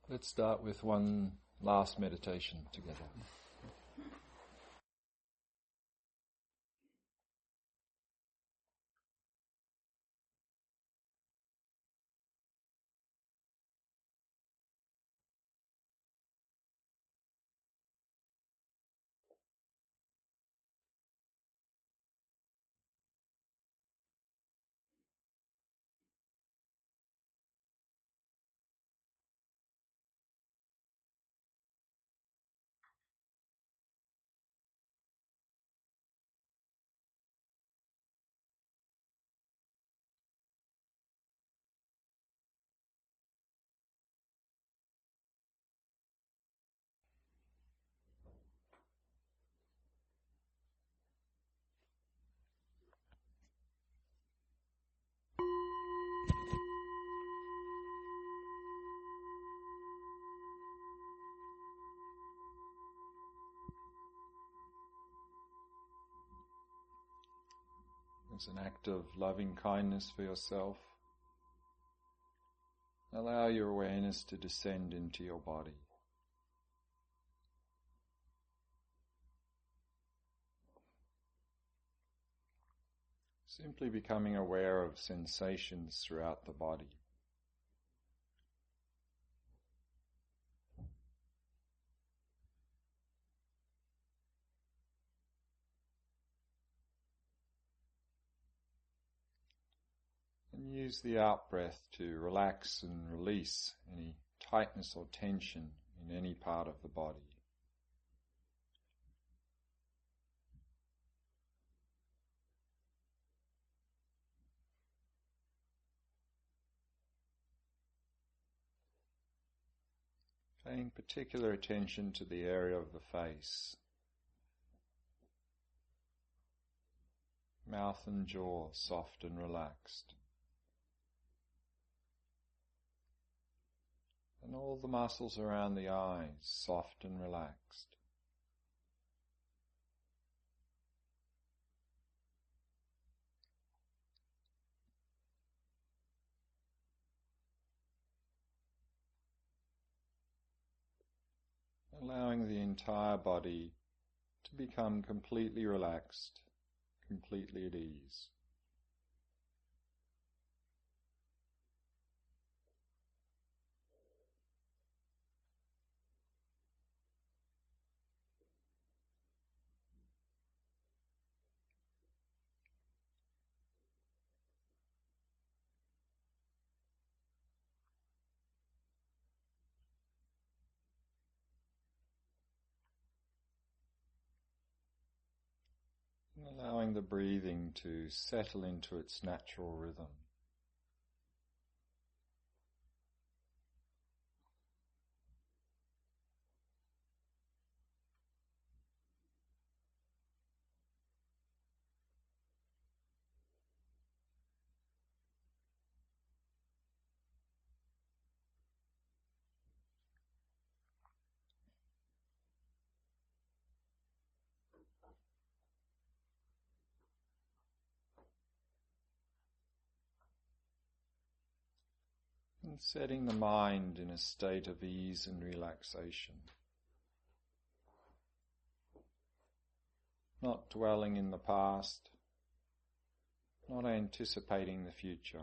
Let's start with one last meditation together. As an act of loving kindness for yourself, allow your awareness to descend into your body. Simply becoming aware of sensations throughout the body. And use the out-breath to relax and release any tightness or tension in any part of the body. Paying particular attention to the area of the face, mouth and jaw soft and relaxed, and all the muscles around the eyes soft and relaxed. Allowing the entire body to become completely relaxed, completely at ease. And allowing the breathing to settle into its natural rhythm. And setting the mind in a state of ease and relaxation. Not dwelling in the past, not anticipating the future.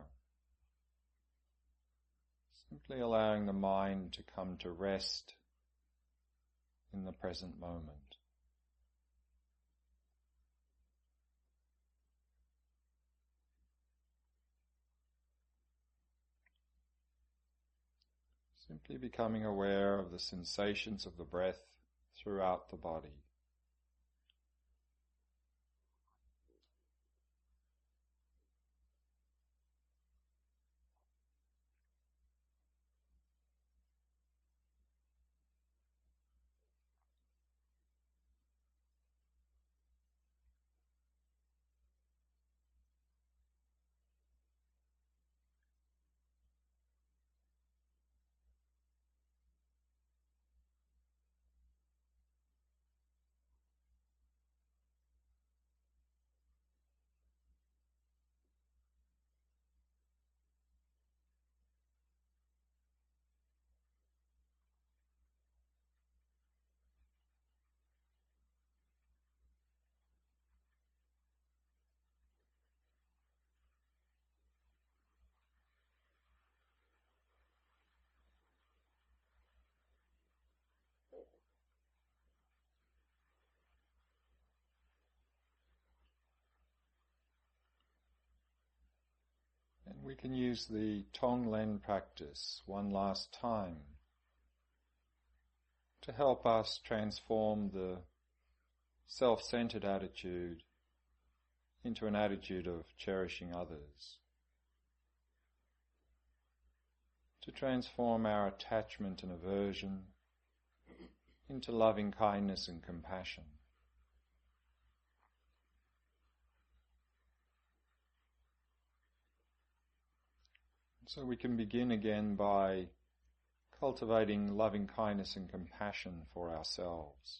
Simply allowing the mind to come to rest in the present moment. Simply becoming aware of the sensations of the breath throughout the body. We can use the Tonglen practice one last time to help us transform the self-centered attitude into an attitude of cherishing others, to transform our attachment and aversion into loving kindness and compassion. So we can begin again by cultivating loving kindness and compassion for ourselves.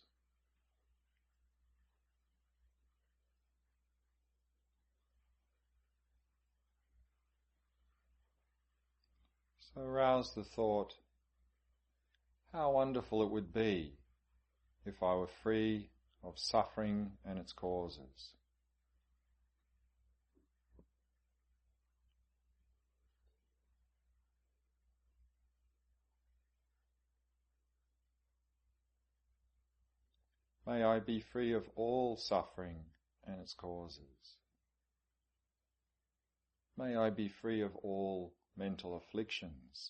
So arouse the thought, how wonderful it would be if I were free of suffering and its causes. May I be free of all suffering and its causes. May I be free of all mental afflictions.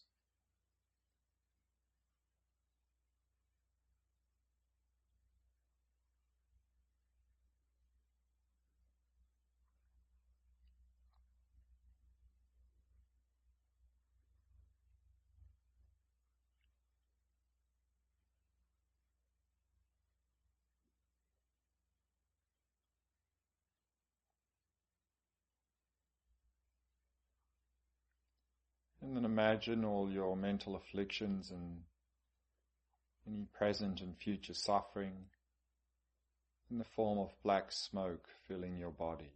And then imagine all your mental afflictions and any present and future suffering in the form of black smoke filling your body.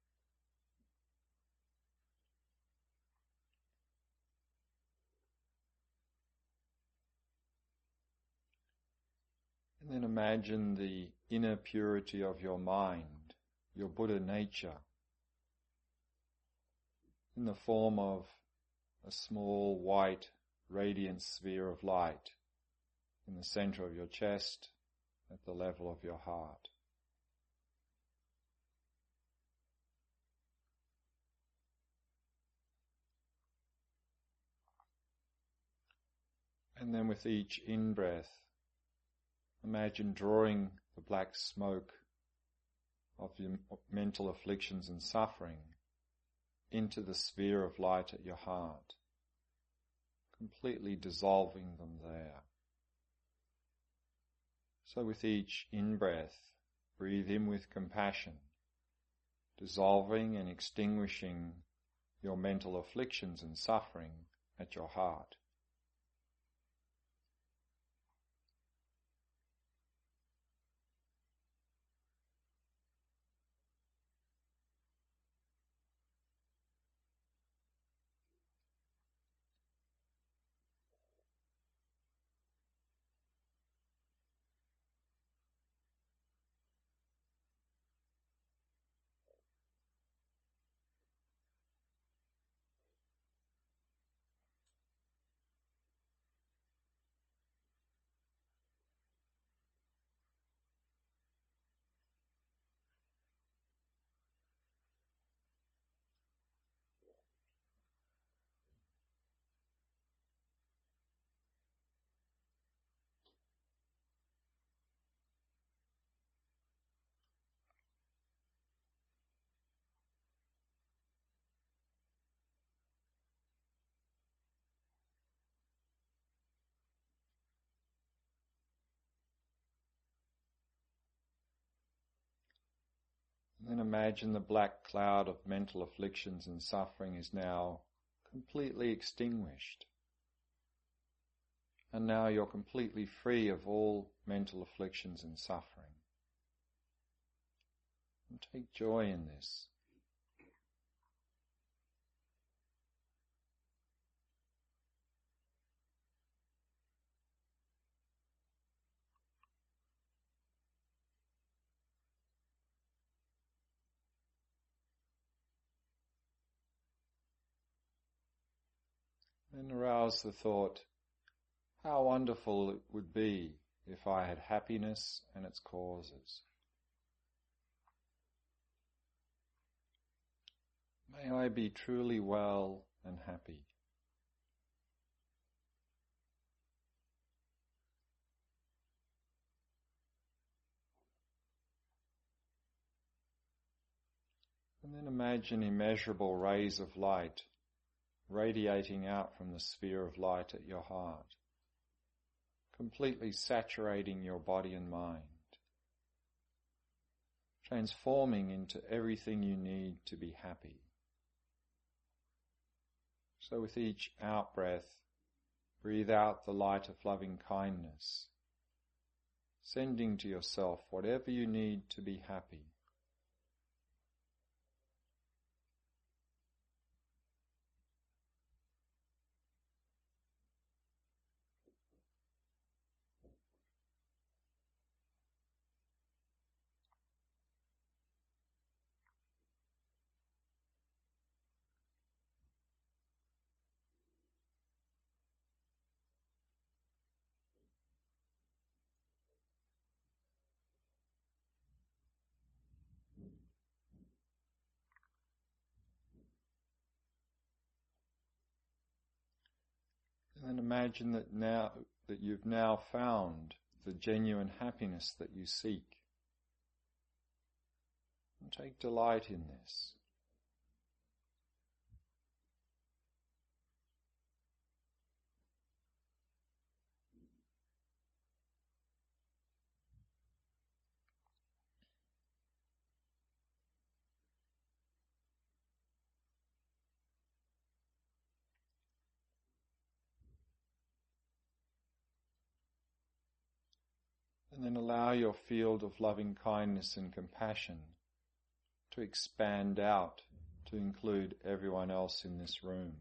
And then imagine the inner purity of your mind, your Buddha nature, in the form of a small white radiant sphere of light in the center of your chest at the level of your heart. And then with each in-breath, imagine drawing the black smoke of your mental afflictions and suffering into the sphere of light at your heart, completely dissolving them there. So with each in-breath, breathe in with compassion, dissolving and extinguishing your mental afflictions and suffering at your heart. And then imagine the black cloud of mental afflictions and suffering is now completely extinguished. And now you're completely free of all mental afflictions and suffering. And take joy in this. And arouse the thought, how wonderful it would be if I had happiness and its causes. May I be truly well and happy. And then imagine immeasurable rays of light radiating out from the sphere of light at your heart, completely saturating your body and mind, transforming into everything you need to be happy. So with each out-breath, breathe out the light of loving kindness, sending to yourself whatever you need to be happy. And imagine that you've now found the genuine happiness that you seek. And take delight in this. And then allow your field of loving kindness and compassion to expand out to include everyone else in this room.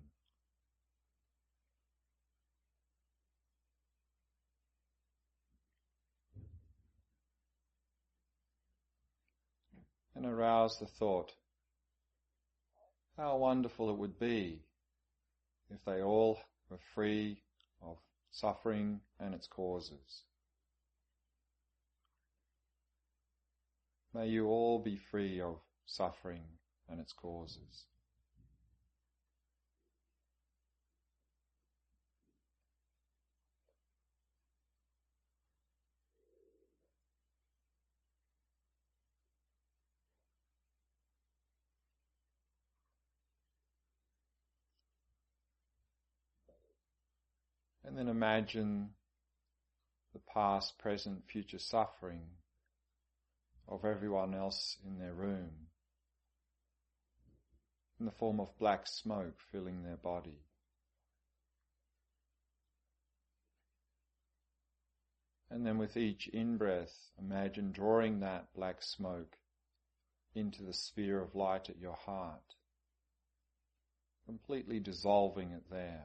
And arouse the thought, how wonderful it would be if they all were free of suffering and its causes. May you all be free of suffering and its causes. And then imagine the past, present, future suffering of everyone else in their room in the form of black smoke filling their body. And then with each in-breath, imagine drawing that black smoke into the sphere of light at your heart, completely dissolving it there.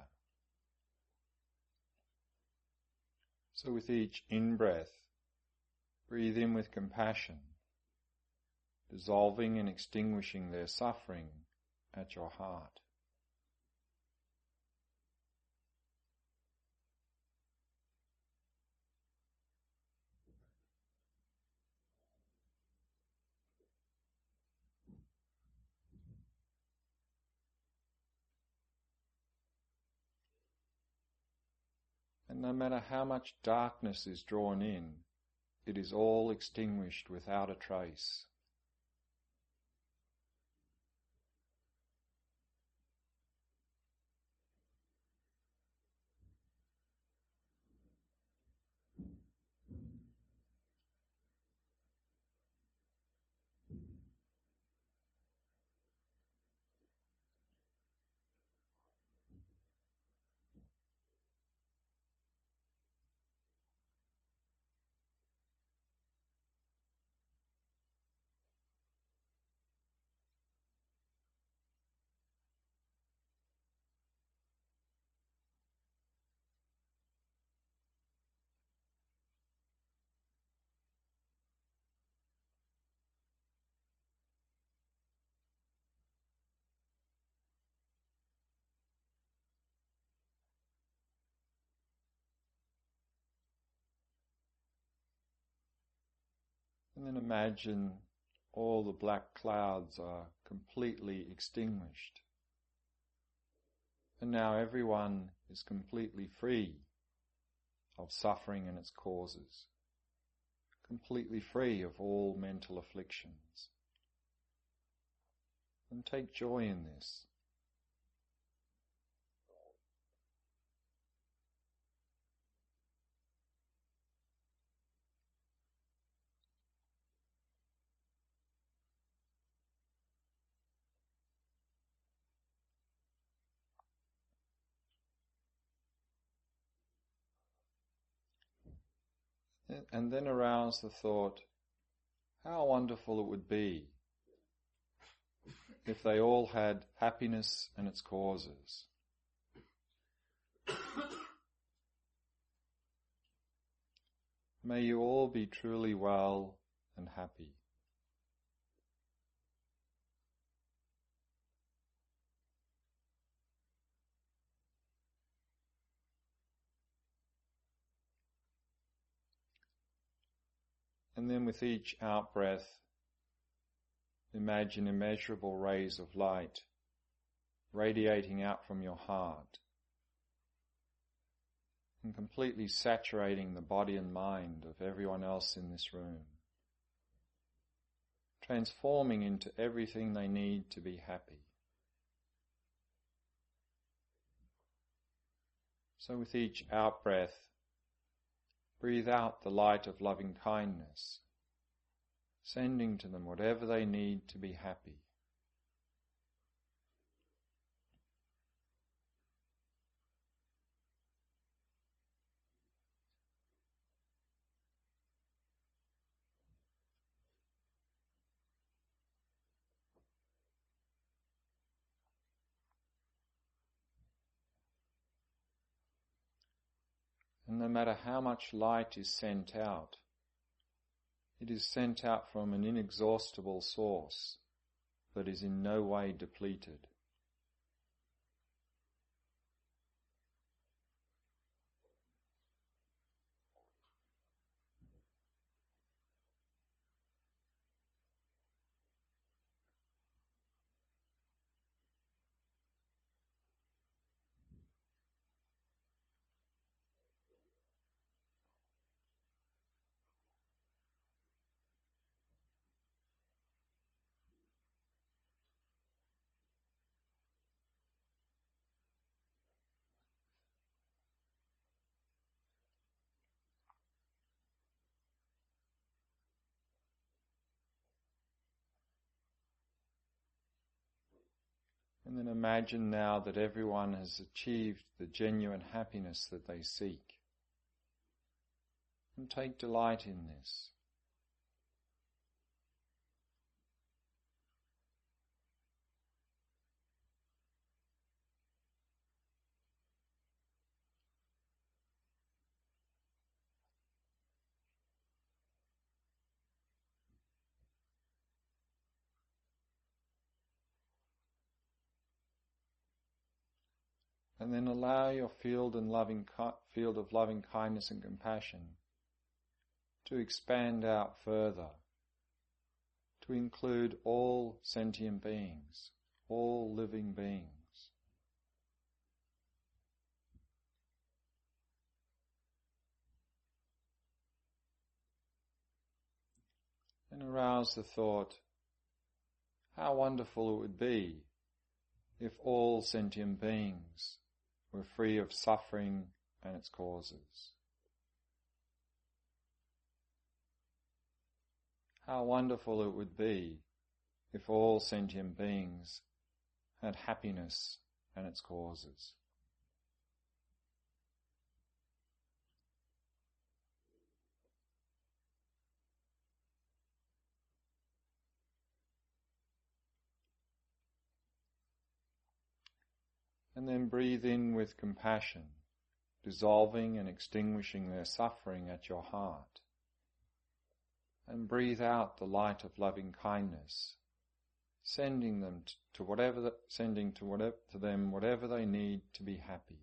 So with each in-breath, breathe in with compassion, dissolving and extinguishing their suffering at your heart. And no matter how much darkness is drawn in, it is all extinguished without a trace. And then imagine all the black clouds are completely extinguished. And now everyone is completely free of suffering and its causes, completely free of all mental afflictions. And take joy in this. And then arouse the thought, how wonderful it would be if they all had happiness and its causes. May you all be truly well and happy. And then with each out-breath, imagine immeasurable rays of light radiating out from your heart and completely saturating the body and mind of everyone else in this room, transforming into everything they need to be happy. So with each out-breath, breathe out the light of loving kindness, sending to them whatever they need to be happy. And no matter how much light is sent out, it is sent out from an inexhaustible source that is in no way depleted. And then imagine now that everyone has achieved the genuine happiness that they seek. And take delight in this. And then allow your field of loving kindness and compassion to expand out further, to include all sentient beings, all living beings. And arouse the thought, how wonderful it would be if all sentient beings were free of suffering and its causes. How wonderful it would be if all sentient beings had happiness and its causes. And then breathe in with compassion, dissolving and extinguishing their suffering at your heart. And breathe out the light of loving kindness, sending them to them whatever they need to be happy.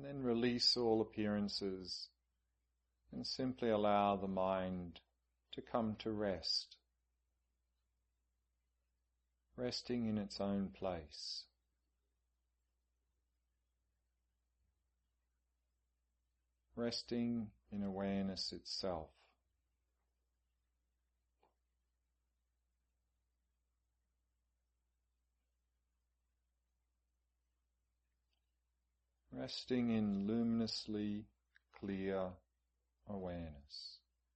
then release all appearances and simply allow the mind to come to rest, resting in its own place. Resting in awareness itself. Resting in luminously clear awareness.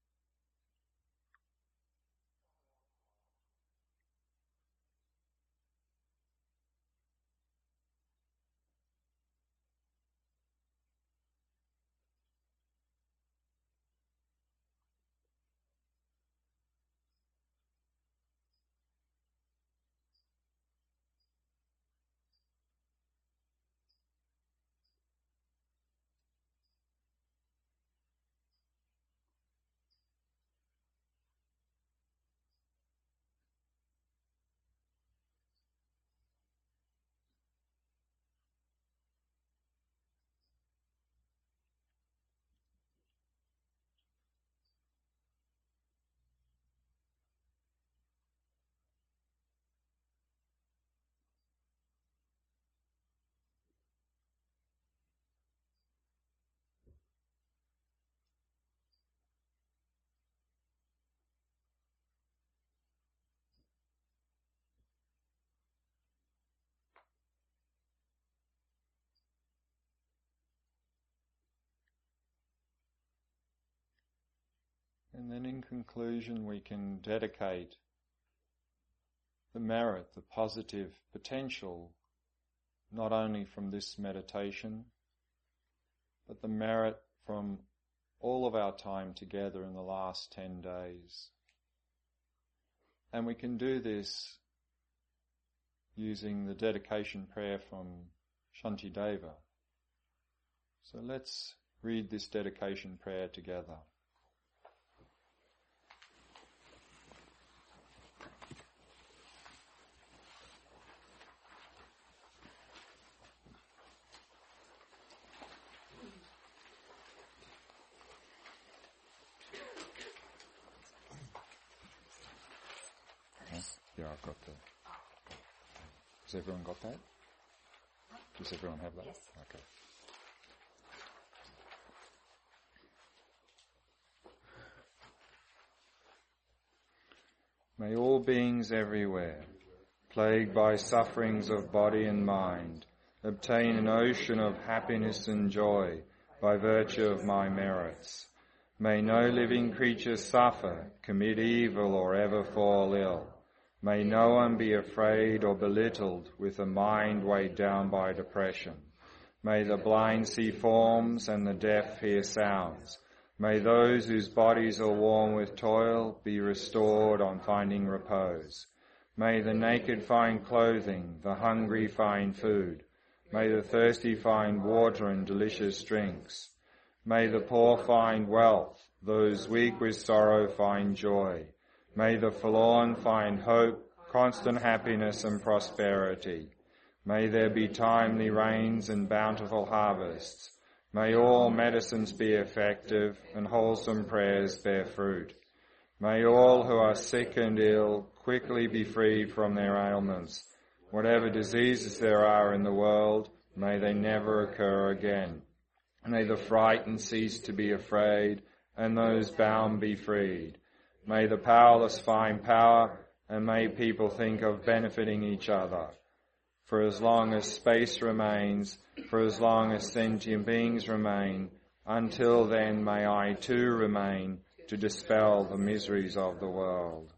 And then in conclusion we can dedicate the merit, the positive potential, not only from this meditation, but the merit from all of our time together in the last 10 days. And we can do this using the dedication prayer from Shantideva. So let's read this dedication prayer together. Yeah, I've got the... Has everyone got that? Does everyone have that? Yes. Okay. May all beings everywhere, plagued by sufferings of body and mind, obtain an ocean of happiness and joy by virtue of my merits. May no living creature suffer, commit evil, or ever fall ill. May no one be afraid or belittled with a mind weighed down by depression. May the blind see forms and the deaf hear sounds. May those whose bodies are worn with toil be restored on finding repose. May the naked find clothing, the hungry find food. May the thirsty find water and delicious drinks. May the poor find wealth, those weak with sorrow find joy. May the forlorn find hope, constant happiness and prosperity. May there be timely rains and bountiful harvests. May all medicines be effective and wholesome prayers bear fruit. May all who are sick and ill quickly be freed from their ailments. Whatever diseases there are in the world, may they never occur again. May the frightened cease to be afraid and those bound be freed. May the powerless find power, and may people think of benefiting each other. For as long as space remains, for as long as sentient beings remain, until then may I too remain to dispel the miseries of the world.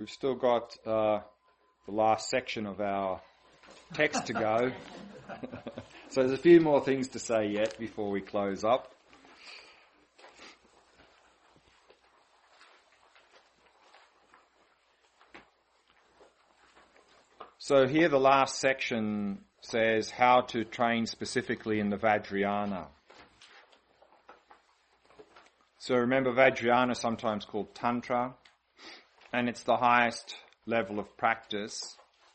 we've still got the last section of our text to go. So there's a few more things to say yet before we close up. So here the last section says how to train specifically in the Vajrayana. So remember, Vajrayana is sometimes called Tantra, and it's the highest level of practice.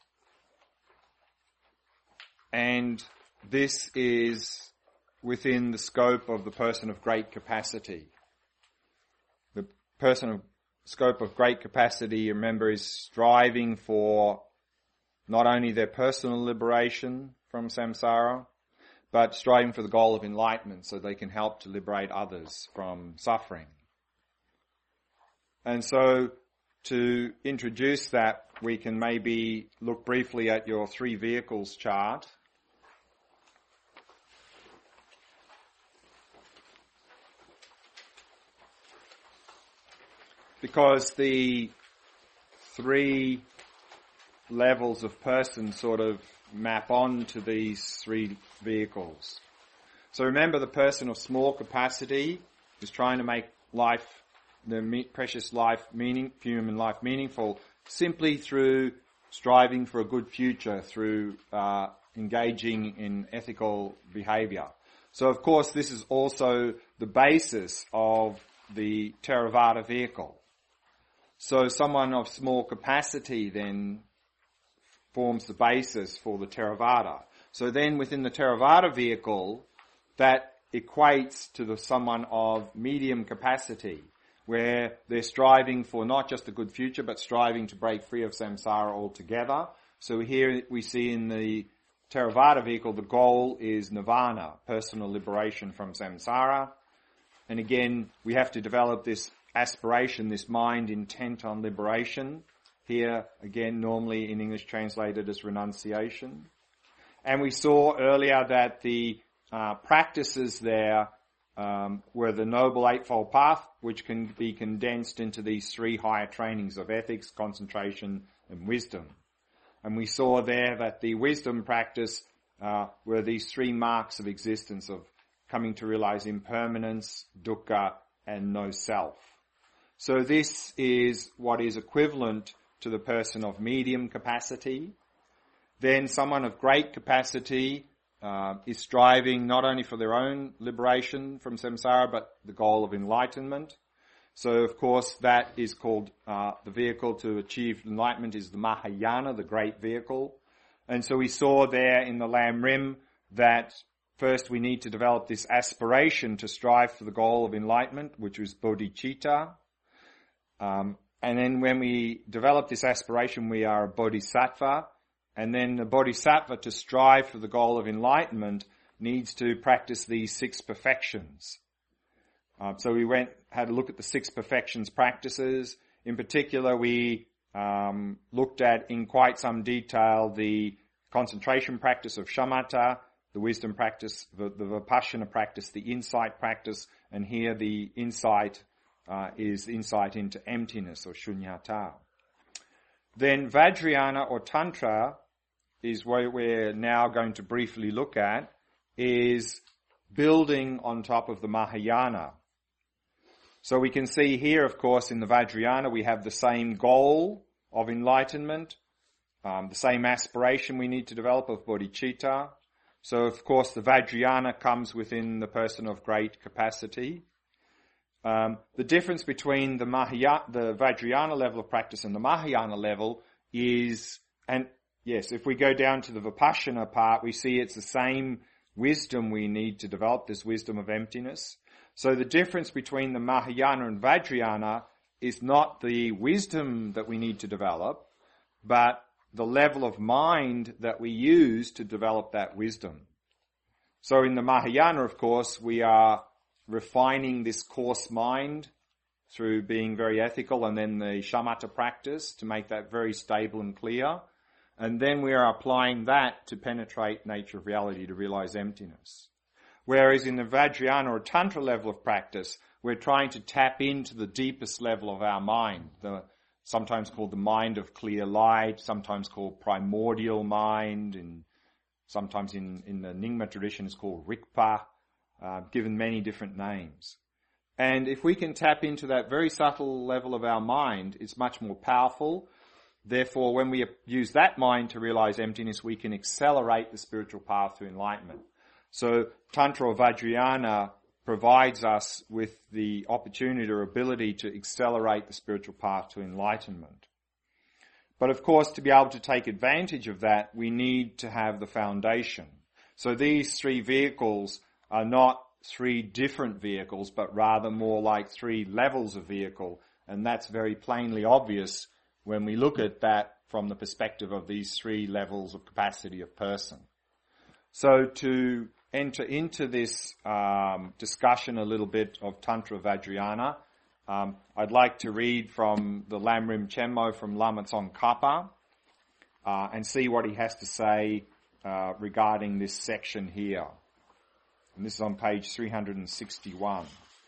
And this is within the scope of the person of great capacity. The person of scope of great capacity, remember, is striving for not only their personal liberation from samsara, but striving for the goal of enlightenment so they can help to liberate others from suffering. And so, to introduce that, we can maybe look briefly at your 3 vehicles chart. Because the 3 levels of person sort of map on to these 3 vehicles. So remember, the person of small capacity is trying to make life, the precious life, human life meaningful simply through striving for a good future, through engaging in ethical behavior. So of course this is also the basis of the Theravada vehicle. So someone of small capacity then forms the basis for the Theravada. So then within the Theravada vehicle, that equates to someone of medium capacity, where they're striving for not just a good future, but striving to break free of samsara altogether. So here we see in the Theravada vehicle, the goal is nirvana, personal liberation from samsara. And again, we have to develop this aspiration, this mind intent on liberation. Here, again, normally in English translated as renunciation. And we saw earlier that the practices there were the Noble Eightfold Path, which can be condensed into these 3 higher trainings of ethics, concentration, and wisdom. And we saw there that the wisdom practice were these 3 marks of existence of coming to realize impermanence, dukkha, and no self. So this is what is equivalent to the person of medium capacity. Then someone of great capacity is striving not only for their own liberation from samsara, but the goal of enlightenment. So of course that is called, the vehicle to achieve enlightenment is the Mahayana, the great vehicle. And so we saw there in the Lam Rim that first we need to develop this aspiration to strive for the goal of enlightenment, which was bodhicitta. And then when we develop this aspiration, we are a bodhisattva. And then the bodhisattva, to strive for the goal of enlightenment, needs to practice these 6 perfections. So we had a look at the 6 perfections practices. In particular, we looked at in quite some detail the concentration practice of shamatha, the wisdom practice, the vipassana practice, the insight practice, and here the insight is insight into emptiness or shunyata. Then Vajrayana or Tantra is what we're now going to briefly look at, is building on top of the Mahayana. So we can see here, of course, in the Vajrayana we have the same goal of enlightenment, the same aspiration we need to develop of bodhicitta. So of course the Vajrayana comes within the person of great capacity. The difference between the Vajrayana level of practice and the Mahayana level is, and yes, if we go down to the Vipassana part, we see it's the same wisdom we need to develop, this wisdom of emptiness. So the difference between the Mahayana and Vajrayana is not the wisdom that we need to develop, but the level of mind that we use to develop that wisdom. So in the Mahayana, of course, we are refining this coarse mind through being very ethical, and then the shamatha practice to make that very stable and clear. And then we are applying that to penetrate nature of reality, to realize emptiness. Whereas in the Vajrayana or Tantra level of practice, we're trying to tap into the deepest level of our mind, the sometimes called the mind of clear light, sometimes called primordial mind, and sometimes in the Nyingma tradition it's called Rigpa, given many different names. And if we can tap into that very subtle level of our mind, it's much more powerful. Therefore, when we use that mind to realize emptiness, we can accelerate the spiritual path to enlightenment. So Tantra or Vajrayana provides us with the opportunity or ability to accelerate the spiritual path to enlightenment. But of course, to be able to take advantage of that, we need to have the foundation. So these three vehicles are not three different vehicles, but rather more like three levels of vehicle. And that's very plainly obvious when we look at that from the perspective of these three levels of capacity of person. So to enter into this discussion a little bit of Tantra Vajrayana, I'd like to read from the Lamrim Chenmo from Lama Tsongkhapa and see what he has to say regarding this section here. And this is on page 361.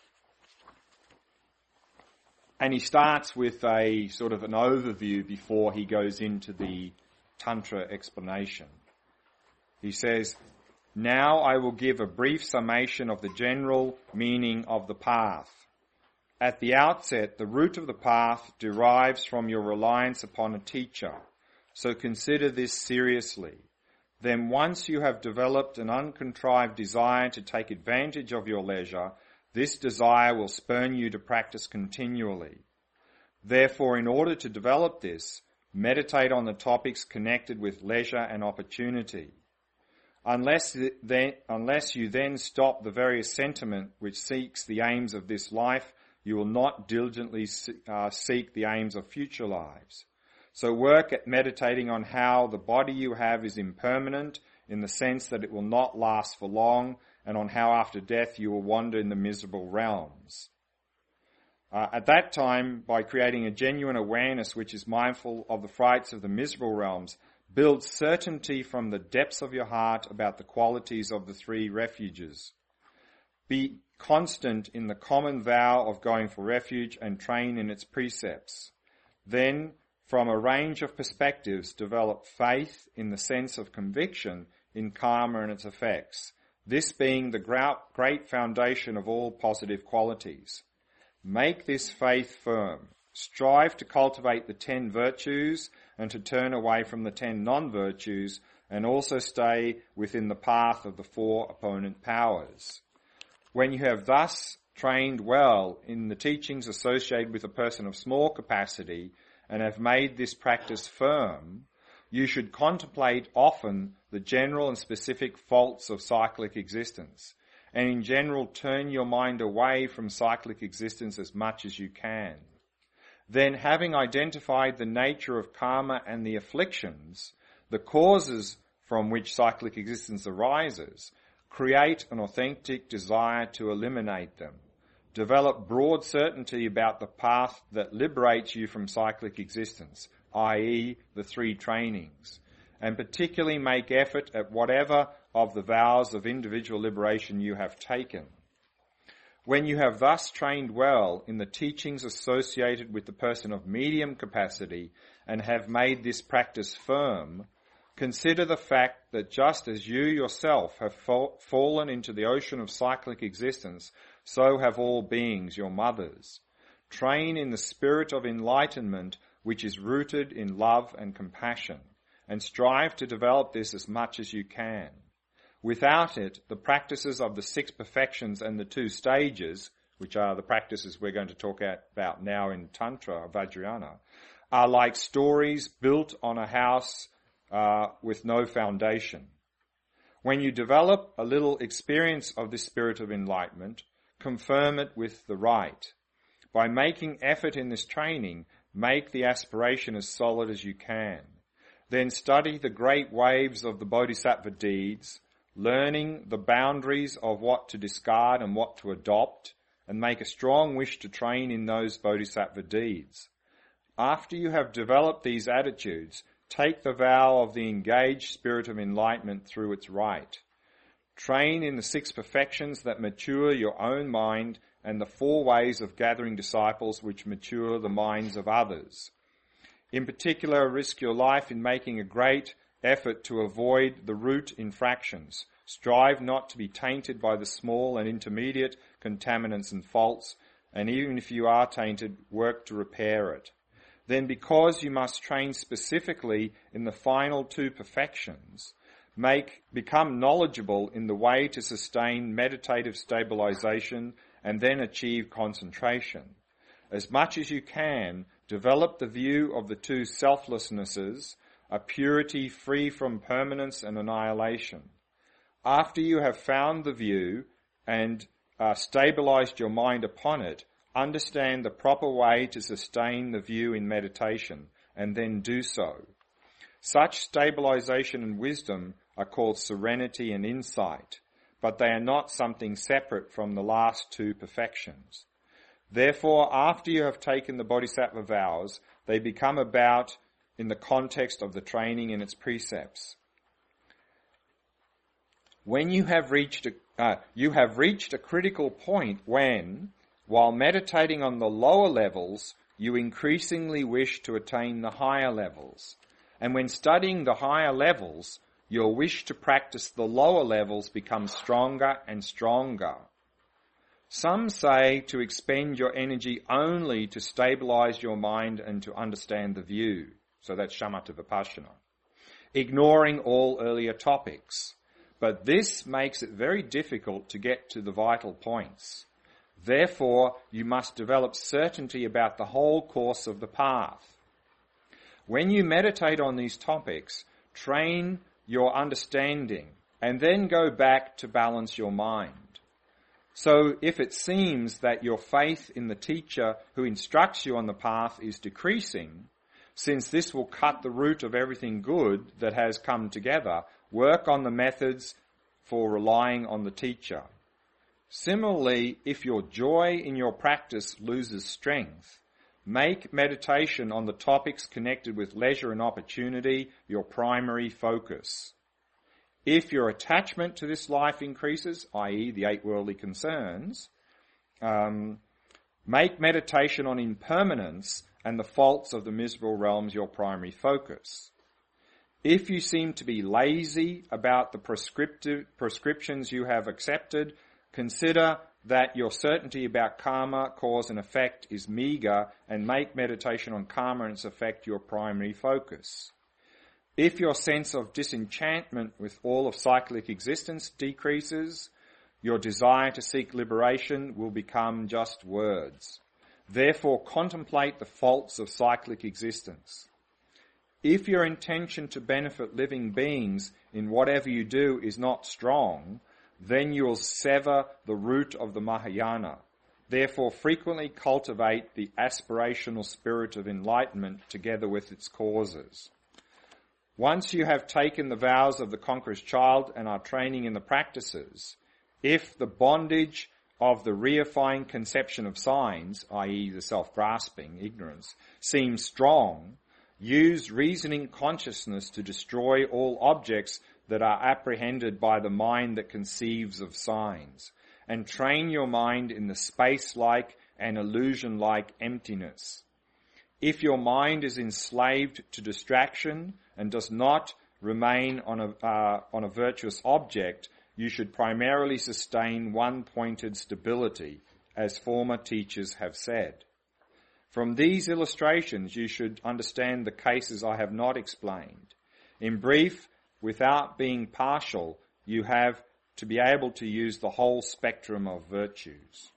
And he starts with a sort of an overview before he goes into the Tantra explanation. He says, "Now I will give a brief summation of the general meaning of the path. At the outset, the root of the path derives from your reliance upon a teacher, so consider this seriously. Then once you have developed an uncontrived desire to take advantage of your leisure, this desire will spurn you to practice continually. Therefore, in order to develop this, meditate on the topics connected with leisure and opportunity. Unless you then stop the various sentiment which seeks the aims of this life, you will not diligently seek the aims of future lives. So work at meditating on how the body you have is impermanent in the sense that it will not last for long, and on how after death you will wander in the miserable realms. At that time, by creating a genuine awareness which is mindful of the frights of the miserable realms, build certainty from the depths of your heart about the qualities of the three refuges. Be constant in the common vow of going for refuge and train in its precepts. Then, from a range of perspectives, develop faith in the sense of conviction in karma and its effects, this being the great foundation of all positive qualities. Make this faith firm. Strive to cultivate the 10 virtues and to turn away from the 10 non-virtues, and also stay within the path of the 4 opponent powers. When you have thus trained well in the teachings associated with a person of small capacity, and have made this practice firm, you should contemplate often the general and specific faults of cyclic existence, and in general turn your mind away from cyclic existence as much as you can. Then, having identified the nature of karma and the afflictions, the causes from which cyclic existence arises, create an authentic desire to eliminate them. Develop broad certainty about the path that liberates you from cyclic existence, i.e. the 3 trainings, and particularly make effort at whatever of the vows of individual liberation you have taken. When you have thus trained well in the teachings associated with the person of medium capacity and have made this practice firm, consider the fact that just as you yourself have fallen into the ocean of cyclic existence, so have all beings, your mothers. Train in the spirit of enlightenment, which is rooted in love and compassion, and strive to develop this as much as you can. Without it, the practices of the 6 perfections and the 2 stages, which are the practices we're going to talk about now in Tantra, Vajrayana, are like stories built on a house with no foundation. When you develop a little experience of this spirit of enlightenment, confirm it with the right. By making effort in this training, make the aspiration as solid as you can. Then study the great waves of the Bodhisattva deeds, learning the boundaries of what to discard and what to adopt, and make a strong wish to train in those Bodhisattva deeds. After you have developed these attitudes, take the vow of the engaged spirit of enlightenment through its right. Train in the 6 perfections that mature your own mind and the 4 ways of gathering disciples which mature the minds of others. In particular, risk your life in making a great effort to avoid the root infractions. Strive not to be tainted by the small and intermediate contaminants and faults, and even if you are tainted, work to repair it. Then, because you must train specifically in the final two perfections, become knowledgeable in the way to sustain meditative stabilization and then achieve concentration. As much as you can, develop the view of the two selflessnesses, a purity free from permanence and annihilation. After you have found the view and stabilized your mind upon it, understand the proper way to sustain the view in meditation, and then do so. Such stabilization and wisdom are called serenity and insight, but they are not something separate from the last two perfections. Therefore, after you have taken the Bodhisattva vows, they become about in the context of the training and its precepts. When you have reached a critical point when, while meditating on the lower levels, you increasingly wish to attain the higher levels. And when studying the higher levels, your wish to practice the lower levels becomes stronger and stronger. Some say to expend your energy only to stabilize your mind and to understand the view. So that's shamatha vipassana. Ignoring all earlier topics. But this makes it very difficult to get to the vital points. Therefore, you must develop certainty about the whole course of the path. When you meditate on these topics, train your understanding and then go back to balance your mind. So if it seems that your faith in the teacher who instructs you on the path is decreasing, since this will cut the root of everything good that has come together, work on the methods for relying on the teacher. Similarly, if your joy in your practice loses strength, make meditation on the topics connected with leisure and opportunity your primary focus. If your attachment to this life increases, i.e. the 8 worldly concerns, make meditation on impermanence and the faults of the miserable realms your primary focus. If you seem to be lazy about the prescriptions you have accepted, consider that your certainty about karma, cause and effect is meagre, and make meditation on karma and its effect your primary focus. If your sense of disenchantment with all of cyclic existence decreases, your desire to seek liberation will become just words. Therefore, contemplate the faults of cyclic existence. If your intention to benefit living beings in whatever you do is not strong, then you will sever the root of the Mahayana. Therefore, frequently cultivate the aspirational spirit of enlightenment together with its causes. Once you have taken the vows of the conqueror's child and are training in the practices, if the bondage of the reifying conception of signs, i.e. the self-grasping, ignorance, seems strong, use reasoning consciousness to destroy all objects that are apprehended by the mind that conceives of signs, and train your mind in the space-like and illusion-like emptiness. If your mind is enslaved to distraction and does not remain on a virtuous object, you should primarily sustain one-pointed stability, as former teachers have said. From these illustrations, you should understand the cases I have not explained. In brief, without being partial, you have to be able to use the whole spectrum of virtues.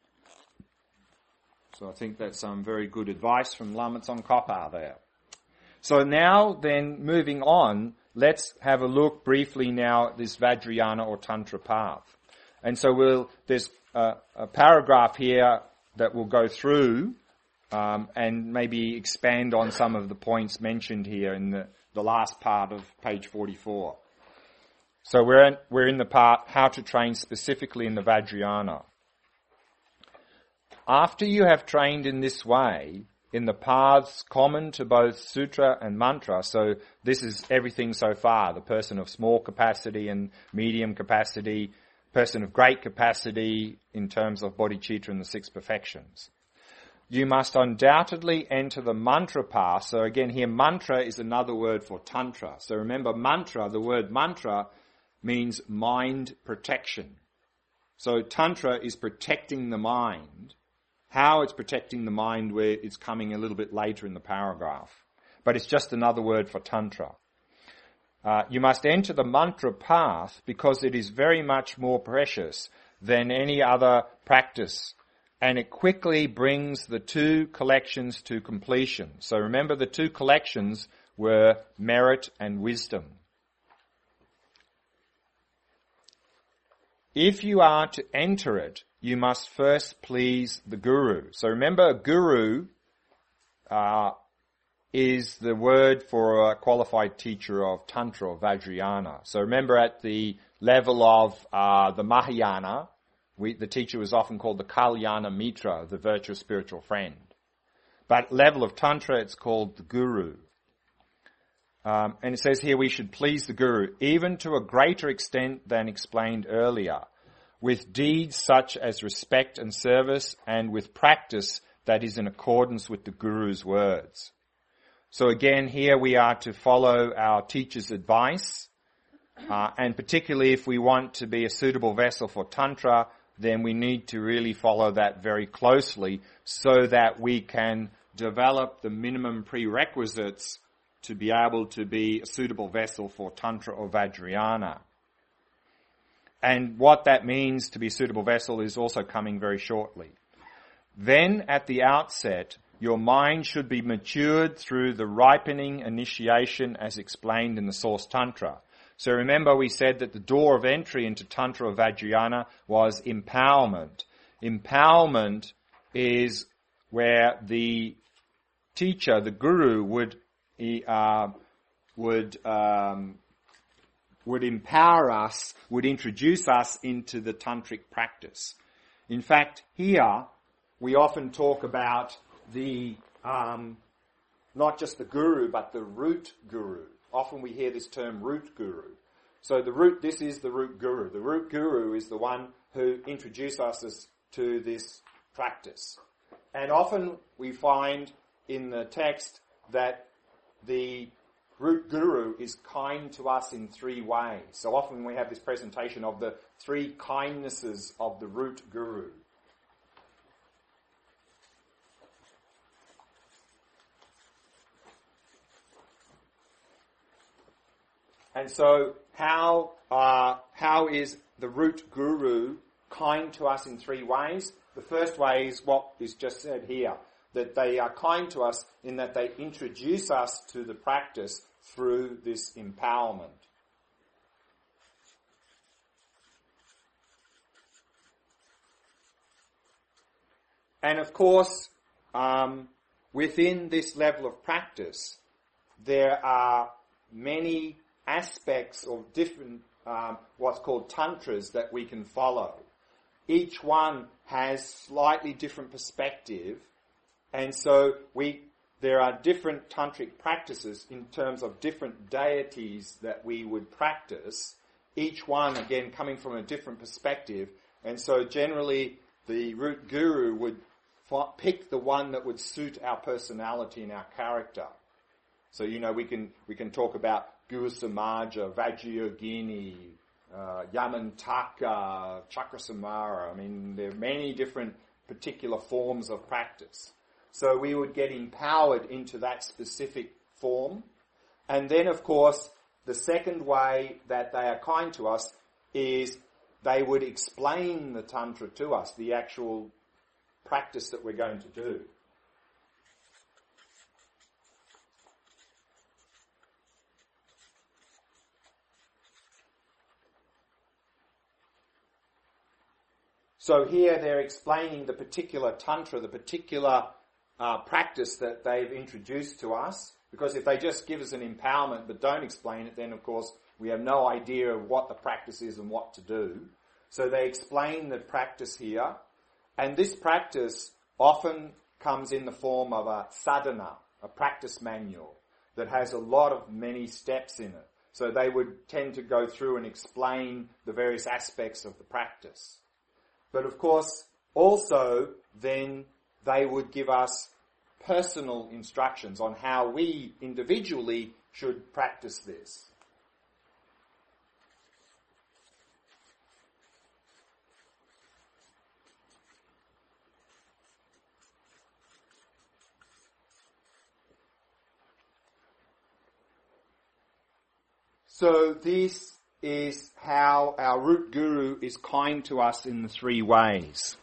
So I think that's some very good advice from Lama Tsongkhapa there. So now then, moving on, let's have a look briefly now at this Vajrayana or Tantra path. And so there's a paragraph here that we'll go through and maybe expand on some of the points mentioned here in the last part of page 44. So we're in the part how to train specifically in the Vajrayana. After you have trained in this way, in the paths common to both sutra and mantra, so this is everything so far, the person of small capacity and medium capacity, person of great capacity in terms of bodhicitta and the 6 perfections. you must undoubtedly enter the mantra path. So again here, mantra is another word for tantra. So remember mantra, the word mantra means mind protection. So tantra is protecting the mind. How it's protecting the mind, where it's coming a little bit later in the paragraph. But it's just another word for tantra. You must enter the mantra path because it is very much more precious than any other practice. And it quickly brings the two collections to completion. So remember, the two collections were merit and wisdom. If you are to enter it, you must first please the guru. So remember, guru is the word for a qualified teacher of Tantra or Vajrayana. So remember, at the level of the Mahayana, the teacher was often called the Kalyana Mitra, the virtuous spiritual friend. But level of Tantra, it's called the Guru. And it says here we should please the Guru, even to a greater extent than explained earlier, with deeds such as respect and service, and with practice that is in accordance with the Guru's words. So again, here we are to follow our teacher's advice, and particularly if we want to be a suitable vessel for Tantra, then we need to really follow that very closely so that we can develop the minimum prerequisites to be able to be a suitable vessel for Tantra or Vajrayana. And what that means to be a suitable vessel is also coming very shortly. Then, at the outset, your mind should be matured through the ripening initiation as explained in the Source Tantra. So remember, we said that the door of entry into Tantra or Vajrayana was empowerment. Empowerment is where the teacher, the guru, would empower us, would introduce us into the tantric practice. In fact, here we often talk about the not just the guru, but the root guru. Often we hear this term root guru. So this is the root guru. The root guru is the one who introduces us to this practice. And often we find in the text that the root guru is kind to us in three ways. So often we have this presentation of the three kindnesses of the root guru. And so how is the root guru kind to us in three ways? The first way is what is just said here, that they are kind to us in that they introduce us to the practice through this empowerment. And of course, within this level of practice, there are many aspects of different, what's called tantras that we can follow. Each one has slightly different perspective, and so there are different tantric practices in terms of different deities that we would practice, each one again coming from a different perspective, and so generally the root guru would pick the one that would suit our personality and our character. So, we can talk about Guru Samaja, Vajrayogini, Yamantaka, Chakrasamara. I mean, there are many different particular forms of practice. So we would get empowered into that specific form. And then, of course, the second way that they are kind to us is they would explain the Tantra to us, the actual practice that we're going to do. So here they're explaining the particular Tantra, the particular practice that they've introduced to us. Because if they just give us an empowerment but don't explain it, then of course we have no idea of what the practice is and what to do. So they explain the practice here. And this practice often comes in the form of a sadhana, a practice manual, that has a lot of many steps in it. So they would tend to go through and explain the various aspects of the practice. But of course, also then they would give us personal instructions on how we individually should practice this. So this is how our root guru is kind to us in the three ways.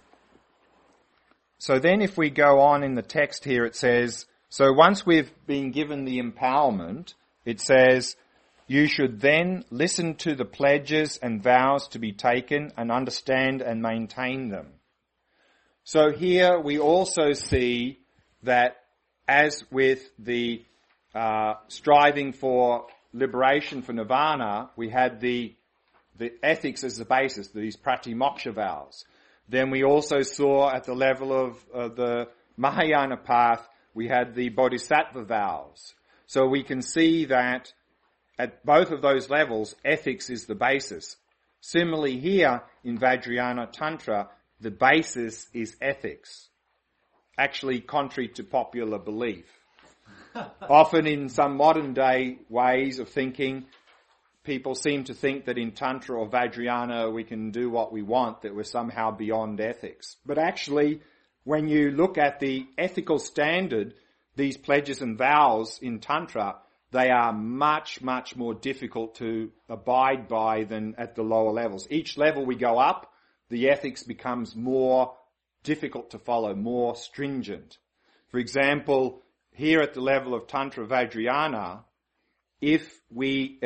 So then if we go on in the text here, it says, so once we've been given the empowerment, it says, you should then listen to the pledges and vows to be taken and understand and maintain them. So here we also see that as with the striving for liberation, for nirvana, we had the ethics as the basis, these pratimoksha vows. Then we also saw at the level of the Mahayana path, we had the bodhisattva vows. So we can see that at both of those levels, ethics is the basis. Similarly here in Vajrayana Tantra, the basis is ethics. Actually contrary to popular belief. Often in some modern day ways of thinking, people seem to think that in Tantra or Vajrayana we can do what we want, that we're somehow beyond ethics. But actually, when you look at the ethical standard, these pledges and vows in Tantra, they are much, much more difficult to abide by than at the lower levels. Each level we go up, the ethics becomes more difficult to follow, more stringent. For example, here at the level of Tantra Vajrayana, if we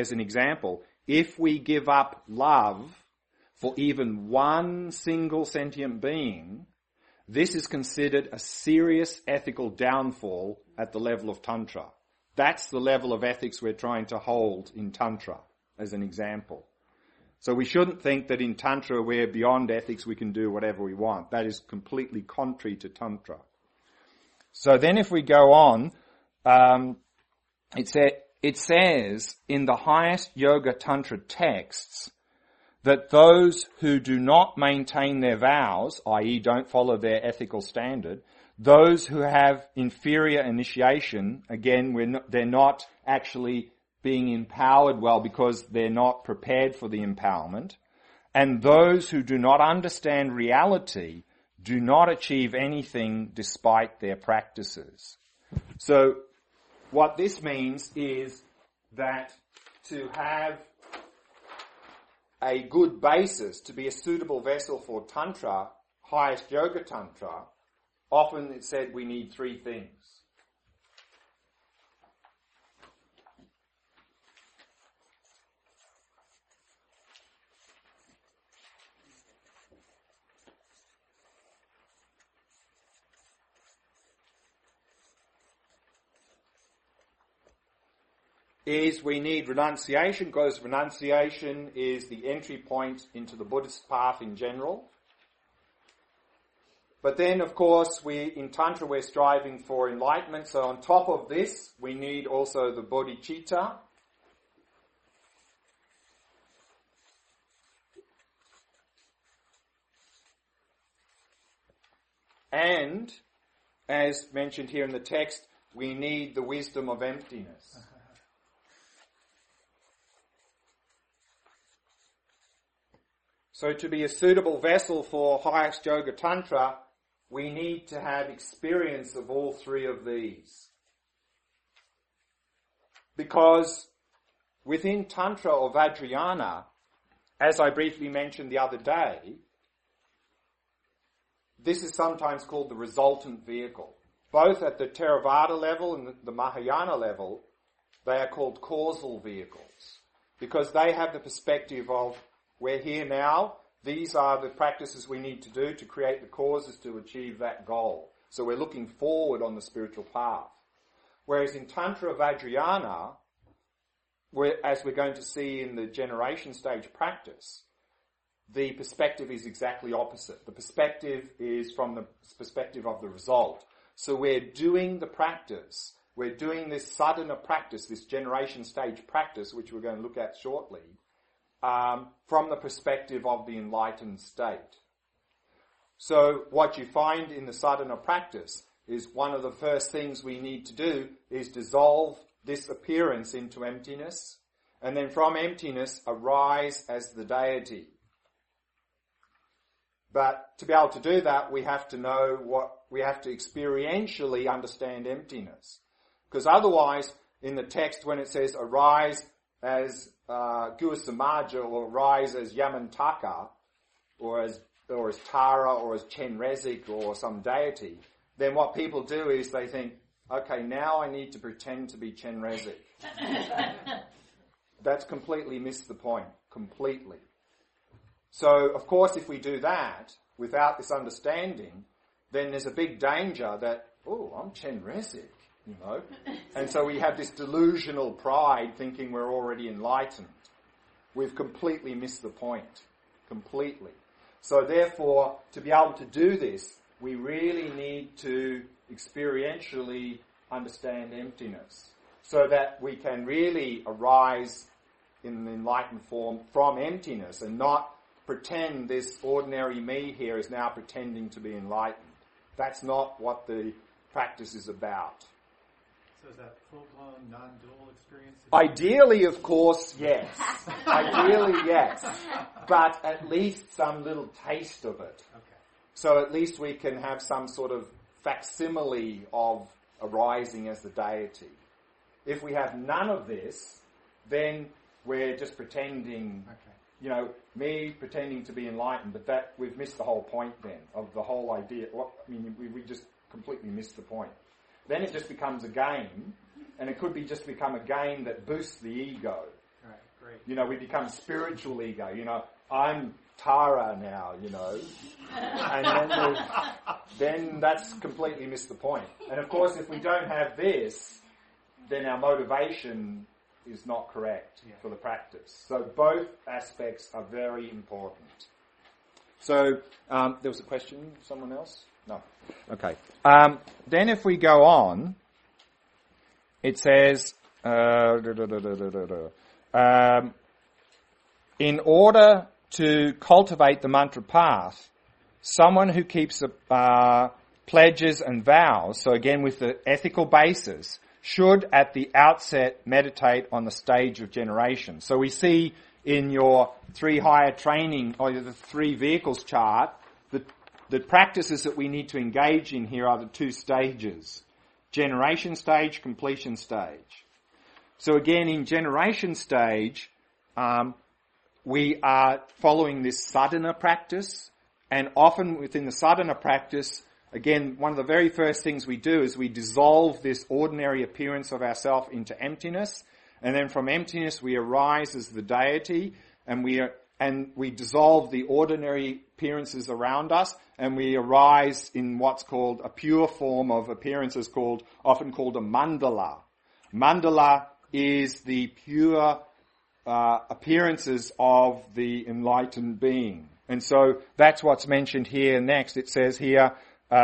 give up love for even one single sentient being, this is considered a serious ethical downfall at the level of Tantra. That's the level of ethics we're trying to hold in Tantra, as an example. So we shouldn't think that in Tantra we're beyond ethics, we can do whatever we want. That is completely contrary to Tantra. So then if we go on, it says in the highest Yoga Tantra texts that those who do not maintain their vows, i.e. don't follow their ethical standard, those who have inferior initiation, again, they're not actually being empowered well because they're not prepared for the empowerment, and those who do not understand reality do not achieve anything despite their practices. So what this means is that to have a good basis, to be a suitable vessel for Tantra, highest Yoga Tantra, often it's said we need three things. We need renunciation, because renunciation is the entry point into the Buddhist path in general. But then, of course, in Tantra we're striving for enlightenment, so on top of this, we need also the bodhicitta. And, as mentioned here in the text, we need the wisdom of emptiness. So to be a suitable vessel for highest Yoga Tantra, we need to have experience of all three of these. Because within Tantra or Vajrayana, as I briefly mentioned the other day, this is sometimes called the resultant vehicle. Both at the Theravada level and the Mahayana level, they are called causal vehicles. Because they have the perspective of, we're here now, these are the practices we need to do to create the causes to achieve that goal. So we're looking forward on the spiritual path. Whereas in Tantra Vajrayana, as we're going to see in the generation stage practice, the perspective is exactly opposite. The perspective is from the perspective of the result. So we're doing the practice, we're doing this sadhana practice, this generation stage practice, which we're going to look at shortly, from the perspective of the enlightened state. So what you find in the sadhana practice is one of the first things we need to do is dissolve this appearance into emptiness, and then from emptiness arise as the deity. But to be able to do that, we have to know we have to experientially understand emptiness. Because otherwise, in the text when it says arise as Guasamaja or arise as Yamantaka, or as Tara, or as Chenrezig, or some deity, then what people do is they think, okay, now I need to pretend to be Chenrezig. That's completely missed the point. Completely. So, of course, if we do that without this understanding, then there's a big danger that, oh, I'm Chenrezig, you know. And so we have this delusional pride thinking we're already enlightened. We've completely missed the point. Completely. So therefore, to be able to do this, we really need to experientially understand emptiness so that we can really arise in an enlightened form from emptiness and not pretend this ordinary me here is now pretending to be enlightened. That's not what the practice is about. So is that full-blown non-dual experience? Ideally, of course, yes. Ideally, yes. But at least some little taste of it. Okay. So at least we can have some sort of facsimile of arising as the deity. If we have none of this, then we're just pretending, you know, me pretending to be enlightened, but that we've missed the whole point then of the whole idea. We just completely missed the point. Then it just becomes a game, and it could just become a game that boosts the ego. Right, great. You know, we become spiritual ego. You know, I'm Tara now, you know. And then that's completely missed the point. And of course, if we don't have this, then our motivation is not correct for the practice. So both aspects are very important. So there was a question, someone else? No. Okay. Then if we go on, it says, in order to cultivate the mantra path, someone who keeps pledges and vows, so again with the ethical basis, should at the outset meditate on the stage of generation. So we see in your 3 higher training, or the 3 vehicles chart, the practices that we need to engage in here are the 2 stages. Generation stage, completion stage. So again, in generation stage, we are following this sadhana practice, and often within the sadhana practice, again, one of the very first things we do is we dissolve this ordinary appearance of ourself into emptiness, and then from emptiness we arise as the deity, and we dissolve the ordinary appearances around us, and we arise in what's called a pure form of appearances often called a mandala. Mandala is the pure appearances of the enlightened being. And so that's what's mentioned here next. It says here,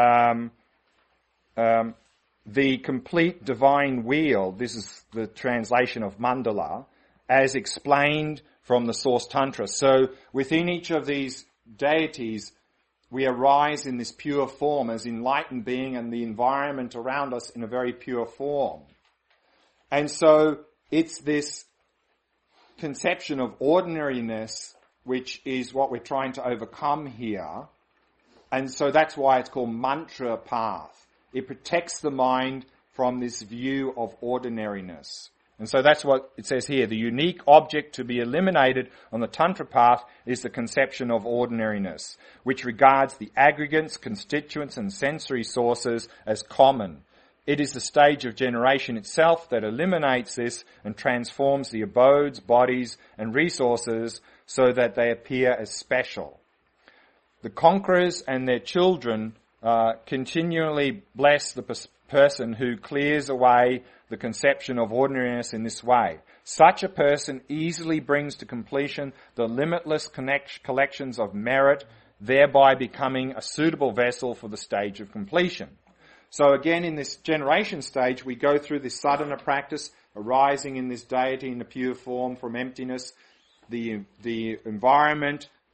the complete divine wheel, this is the translation of mandala, as explained from the source tantra. So within each of these deities, we arise in this pure form as enlightened being, and the environment around us in a very pure form. And so it's this conception of ordinariness which is what we're trying to overcome here. And so that's why it's called mantra path. It protects the mind from this view of ordinariness. And so that's what it says here. The unique object to be eliminated on the Tantra path is the conception of ordinariness, which regards the aggregates, constituents and sensory sources as common. It is the stage of generation itself that eliminates this and transforms the abodes, bodies and resources so that they appear as special. The conquerors and their children continually bless the person who clears away the conception of ordinariness in this way. Such a person easily brings to completion the limitless collections of merit, thereby becoming a suitable vessel for the stage of completion. So again, in this generation stage, we go through this sadhana practice, arising in this deity in the pure form from emptiness. The environment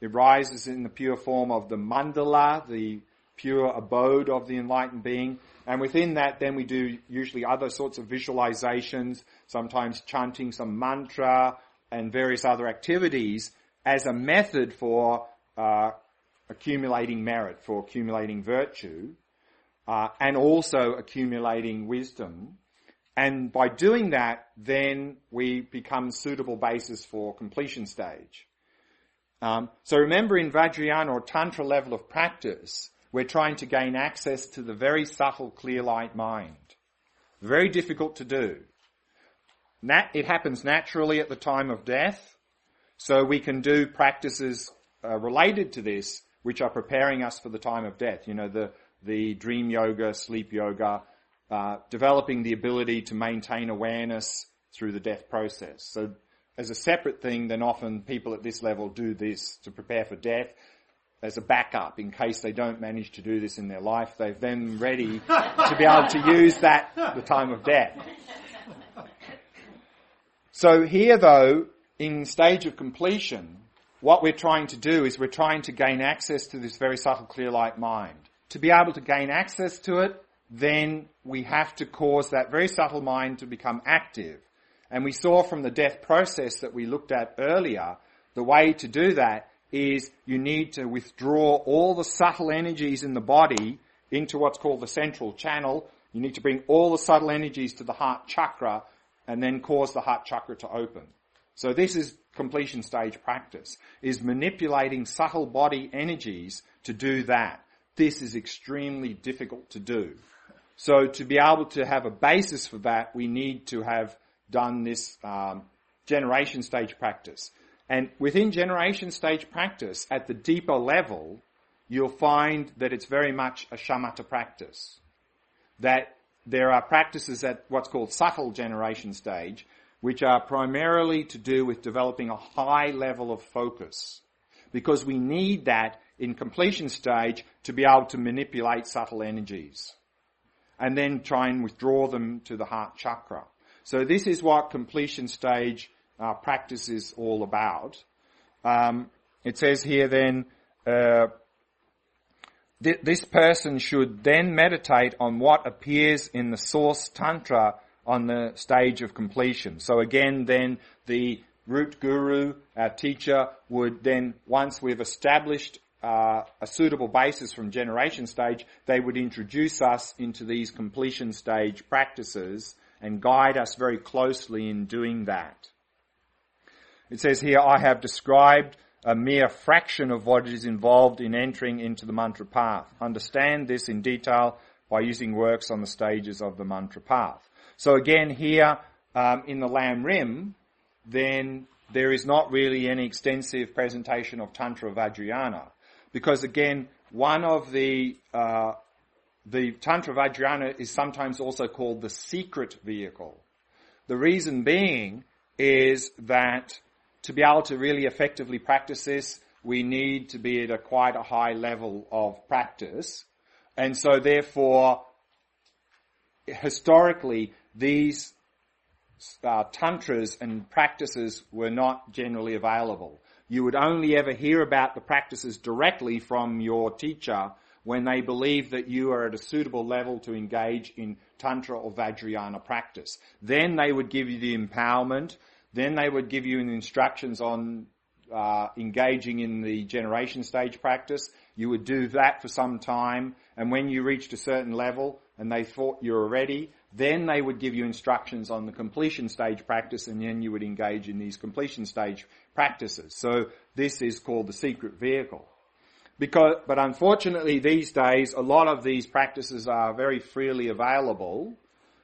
It rises in the pure form of the mandala, the pure abode of the enlightened being. And within that, then we do usually other sorts of visualizations, sometimes chanting some mantra and various other activities as a method for accumulating merit, for accumulating virtue, and also accumulating wisdom. And by doing that, then we become suitable basis for completion stage. So remember, in Vajrayana or Tantra level of practice, we're trying to gain access to the very subtle, clear light mind. Very difficult to do. It happens naturally at the time of death, so we can do practices related to this, which are preparing us for the time of death. You know, the dream yoga, sleep yoga, developing the ability to maintain awareness through the death process. So as a separate thing, then often people at this level do this to prepare for death as a backup in case they don't manage to do this in their life. They're then ready to be able to use that at the time of death. So here, though, in stage of completion, what we're trying to do is we're trying to gain access to this very subtle, clear light mind. To be able to gain access to it, then we have to cause that very subtle mind to become active. And we saw from the death process that we looked at earlier, the way to do that is you need to withdraw all the subtle energies in the body into what's called the central channel. You need to bring all the subtle energies to the heart chakra and then cause the heart chakra to open. So this is completion stage practice, is manipulating subtle body energies to do that. This is extremely difficult to do. So to be able to have a basis for that, we need to have done this generation stage practice. And within generation stage practice, at the deeper level, you'll find that it's very much a shamatha practice. That there are practices at what's called subtle generation stage, which are primarily to do with developing a high level of focus. Because we need that in completion stage to be able to manipulate subtle energies. And then try and withdraw them to the heart chakra. So this is what completion stage practice is all about. It says here then, this person should then meditate on what appears in the source tantra on the stage of completion. So again, then the root guru, our teacher, would then, once we've established a suitable basis from generation stage, they would introduce us into these completion stage practices and guide us very closely in doing that. It says here, I have described a mere fraction of what is involved in entering into the mantra path. Understand this in detail by using works on the stages of the mantra path. So again here in the Lam Rim, then there is not really any extensive presentation of Tantra Vajrayana. Because again, one of the Tantra Vajrayana is sometimes also called the secret vehicle. The reason being is that to be able to really effectively practice this, we need to be at quite a high level of practice. And so therefore, historically, these tantras and practices were not generally available. You would only ever hear about the practices directly from your teacher when they believe that you are at a suitable level to engage in Tantra or Vajrayana practice. Then they would give you the empowerment. Then they would give you instructions on engaging in the generation stage practice. You would do that for some time, and when you reached a certain level and they thought you were ready, then they would give you instructions on the completion stage practice, and then you would engage in these completion stage practices. So this is called the secret vehicle. But unfortunately these days, a lot of these practices are very freely available,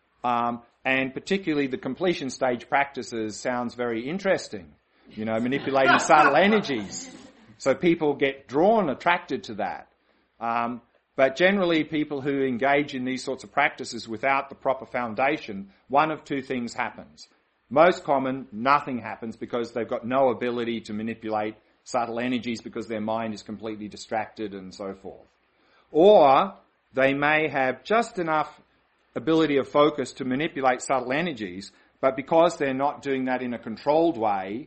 and particularly the completion stage practices sounds very interesting. You know, manipulating subtle energies. So people get attracted to that. But generally people who engage in these sorts of practices without the proper foundation, one of two things happens. Most common, nothing happens because they've got no ability to manipulate subtle energies because their mind is completely distracted and so forth. Or they may have just enough ability of focus to manipulate subtle energies, but because they're not doing that in a controlled way,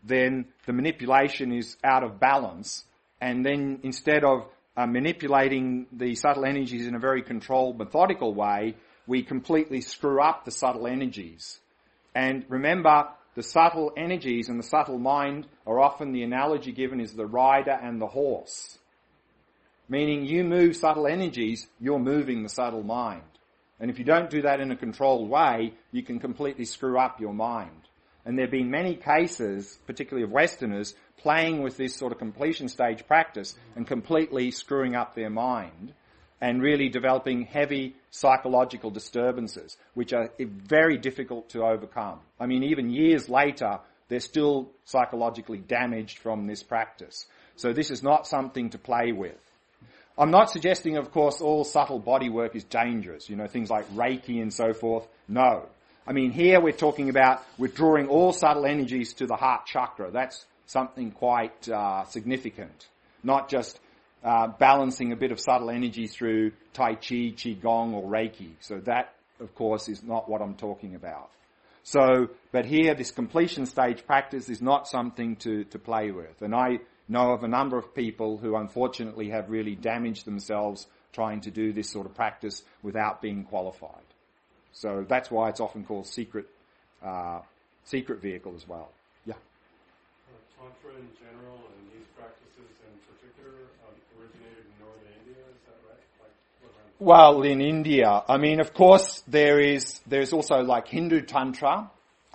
then the manipulation is out of balance. And then instead of manipulating the subtle energies in a very controlled, methodical way, we completely screw up the subtle energies. And remember, the subtle energies and the subtle mind are often, the analogy given is the rider and the horse. Meaning you move subtle energies, you're moving the subtle mind. And if you don't do that in a controlled way, you can completely screw up your mind. And there have been many cases, particularly of Westerners, playing with this sort of completion stage practice and completely screwing up their mind and really developing heavy psychological disturbances, which are very difficult to overcome. I mean, even years later, they're still psychologically damaged from this practice. So this is not something to play with. I'm not suggesting, of course, all subtle body work is dangerous, things like Reiki and so forth. No. I mean, here we're talking about withdrawing all subtle energies to the heart chakra. That's something quite significant. Not just balancing a bit of subtle energy through Tai Chi, Qigong or Reiki. So that, of course, is not what I'm talking about. So, but here this completion stage practice is not something to play with. And I know of a number of people who unfortunately have really damaged themselves trying to do this sort of practice without being qualified. So that's why it's often called secret vehicle as well. Yeah. Tantra in general and these practices in particular originated in northern India, is that right? Well, in India, I mean, of course, there's also like Hindu Tantra.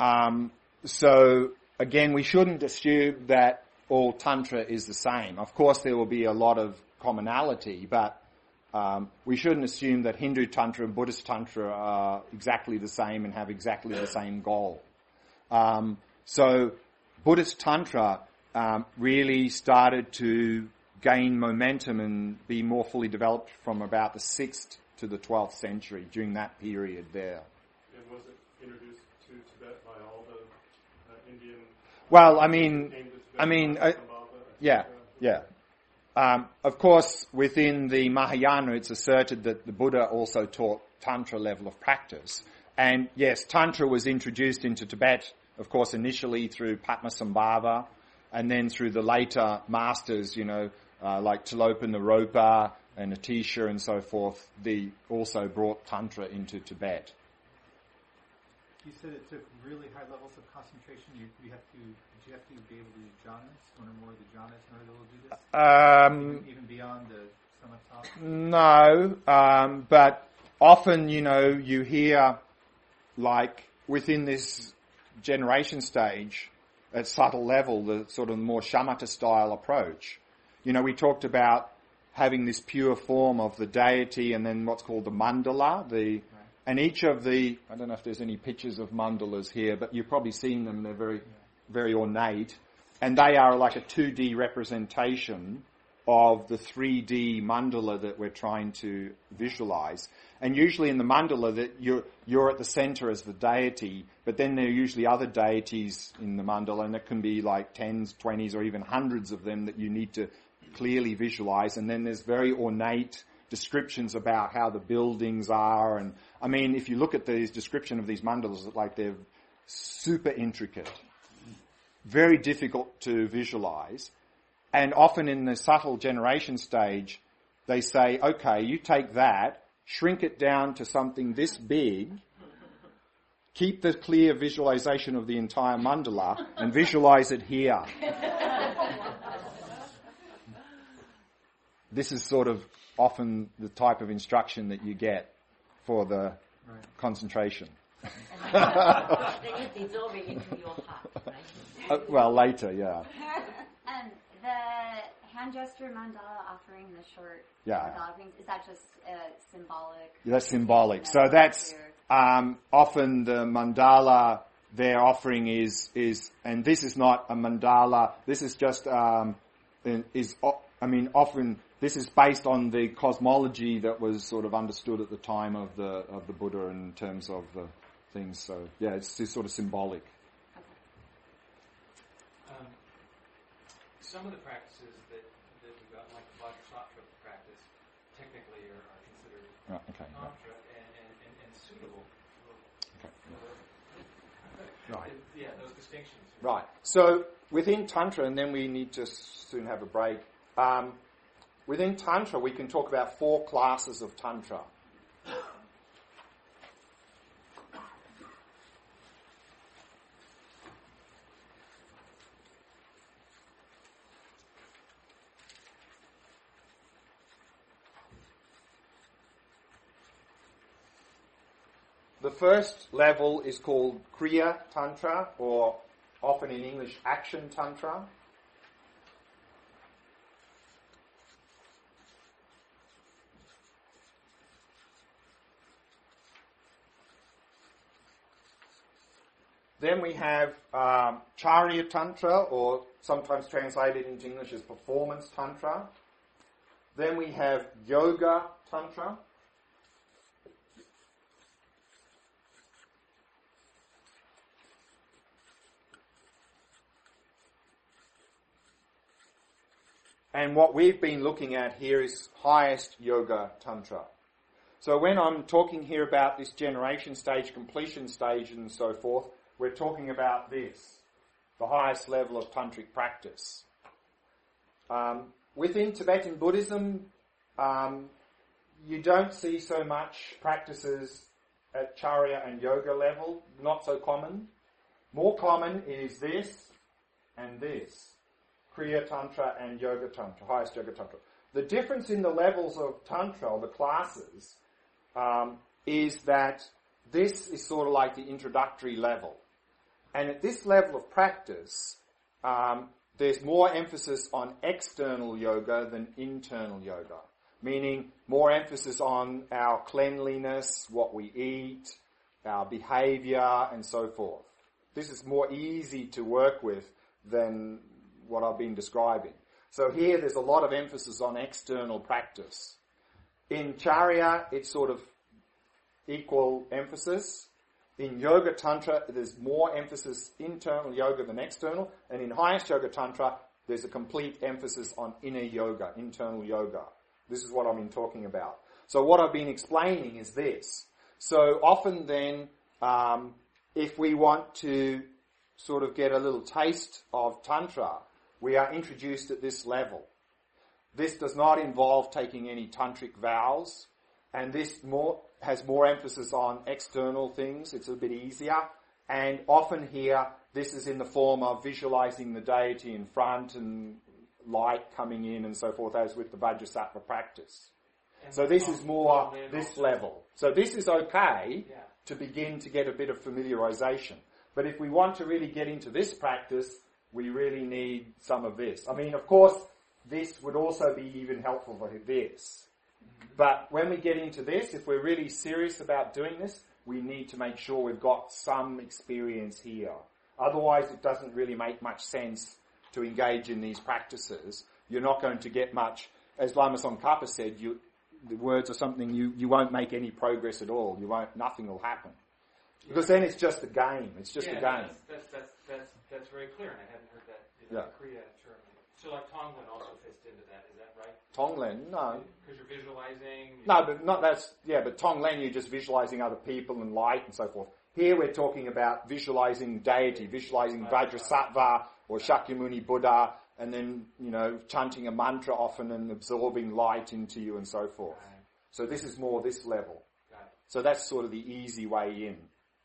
So again, we shouldn't assume that all Tantra is the same. Of course, there will be a lot of commonality, but we shouldn't assume that Hindu Tantra and Buddhist Tantra are exactly the same and have exactly the same goal. So Buddhist Tantra really started to gain momentum and be more fully developed from about the 6th to the 12th century, during that period there. And was it introduced to Tibet by all the Indian... Well, yeah. Of course, within the Mahayana, it's asserted that the Buddha also taught Tantra level of practice. And yes, Tantra was introduced into Tibet, of course, initially through Padmasambhava, and then through the later masters, like Tilopa Naropa and Atisha and so forth, they also brought Tantra into Tibet. You said it took really high levels of concentration. Did you have to be able to do jhanas, one or more of the jhanas in order to do this? Even beyond the samatha? No, but often, you hear, like, within this generation stage, at subtle level, the sort of more shamatha style approach. We talked about having this pure form of the deity and then what's called the mandala, and each of I don't know if there's any pictures of mandalas here, but you've probably seen them. They're very, very ornate. And they are like a 2D representation of the 3D mandala that we're trying to visualize. And usually in the mandala that you're at the center as the deity, but then there are usually other deities in the mandala, and it can be like 10s, 20s, or even hundreds of them that you need to clearly visualize. And then there's very ornate descriptions about how the buildings are. And I mean, if you look at the description of these mandalas, like they're super intricate, very difficult to visualize. And often in the subtle generation stage, they say, okay, you take that, shrink it down to something this big, keep the clear visualization of the entire mandala, and visualize it here. This is sort of often the type of instruction that you get for the concentration. Then you dissolve it into your heart, right? Well, later, yeah. The hand gesture mandala offering, the short mandala things, is that just symbolic? That's symbolic. So that's often the mandala they're offering is, and this is not a mandala. This is just often this is based on the cosmology that was sort of understood at the time of the Buddha in terms of the things. So yeah, it's sort of symbolic. Some of the practices that we've got, like the Vajrasattva practice, technically are considered tantra and suitable. Right. Yeah, those distinctions. Right. So within Tantra, and then we need to soon have a break. Within Tantra, we can talk about 4 classes of Tantra. The first level is called Kriya Tantra, or often in English, Action Tantra. Then we have Charya Tantra, or sometimes translated into English as Performance Tantra. Then we have Yoga Tantra. And what we've been looking at here is highest Yoga Tantra. So when I'm talking here about this generation stage, completion stage and so forth, we're talking about this, the highest level of tantric practice. Within Tibetan Buddhism, you don't see so much practices at Charya and Yoga level, not so common. More common is this and this. Kriya Tantra and Yoga Tantra, highest Yoga Tantra. The difference in the levels of Tantra, or the classes, is that this is sort of like the introductory level. And at this level of practice, there's more emphasis on external yoga than internal yoga. Meaning more emphasis on our cleanliness, what we eat, our behavior, and so forth. This is more easy to work with than what I've been describing. So here there's a lot of emphasis on external practice. In Charya, it's sort of equal emphasis. In Yoga Tantra, there's more emphasis internal yoga than external. And in highest Yoga Tantra, there's a complete emphasis on inner yoga, internal yoga. This is what I've been talking about. So what I've been explaining is this. So often then, if we want to sort of get a little taste of Tantra, we are introduced at this level. This does not involve taking any tantric vows, and this has more emphasis on external things. It's a bit easier, and often here this is in the form of visualizing the deity in front and light coming in and so forth, as with the Vajrasattva practice. And so this is more this level. So this is okay to begin to get a bit of familiarization. But if we want to really get into this practice, we really need some of this. I mean, of course, this would also be even helpful for this. But when we get into this, if we're really serious about doing this, we need to make sure we've got some experience here. Otherwise, it doesn't really make much sense to engage in these practices. You're not going to get much. As Lama Tsongkhapa said, the words are something you won't make any progress at all. Nothing will happen. Because then it's just a game. It's just a game. That's very clear, and I hadn't heard that in the Kriya term. So like Tonglen also fits into that, is that right? Tonglen, no. Because you're visualizing... No, but not that's... Yeah, but Tonglen, you're just visualizing other people and light and so forth. Here we're talking about visualizing deity, visualizing Vajrasattva or Shakyamuni Buddha, and then, chanting a mantra often and absorbing light into you and so forth. Right. So this is more this level. So that's sort of the easy way in.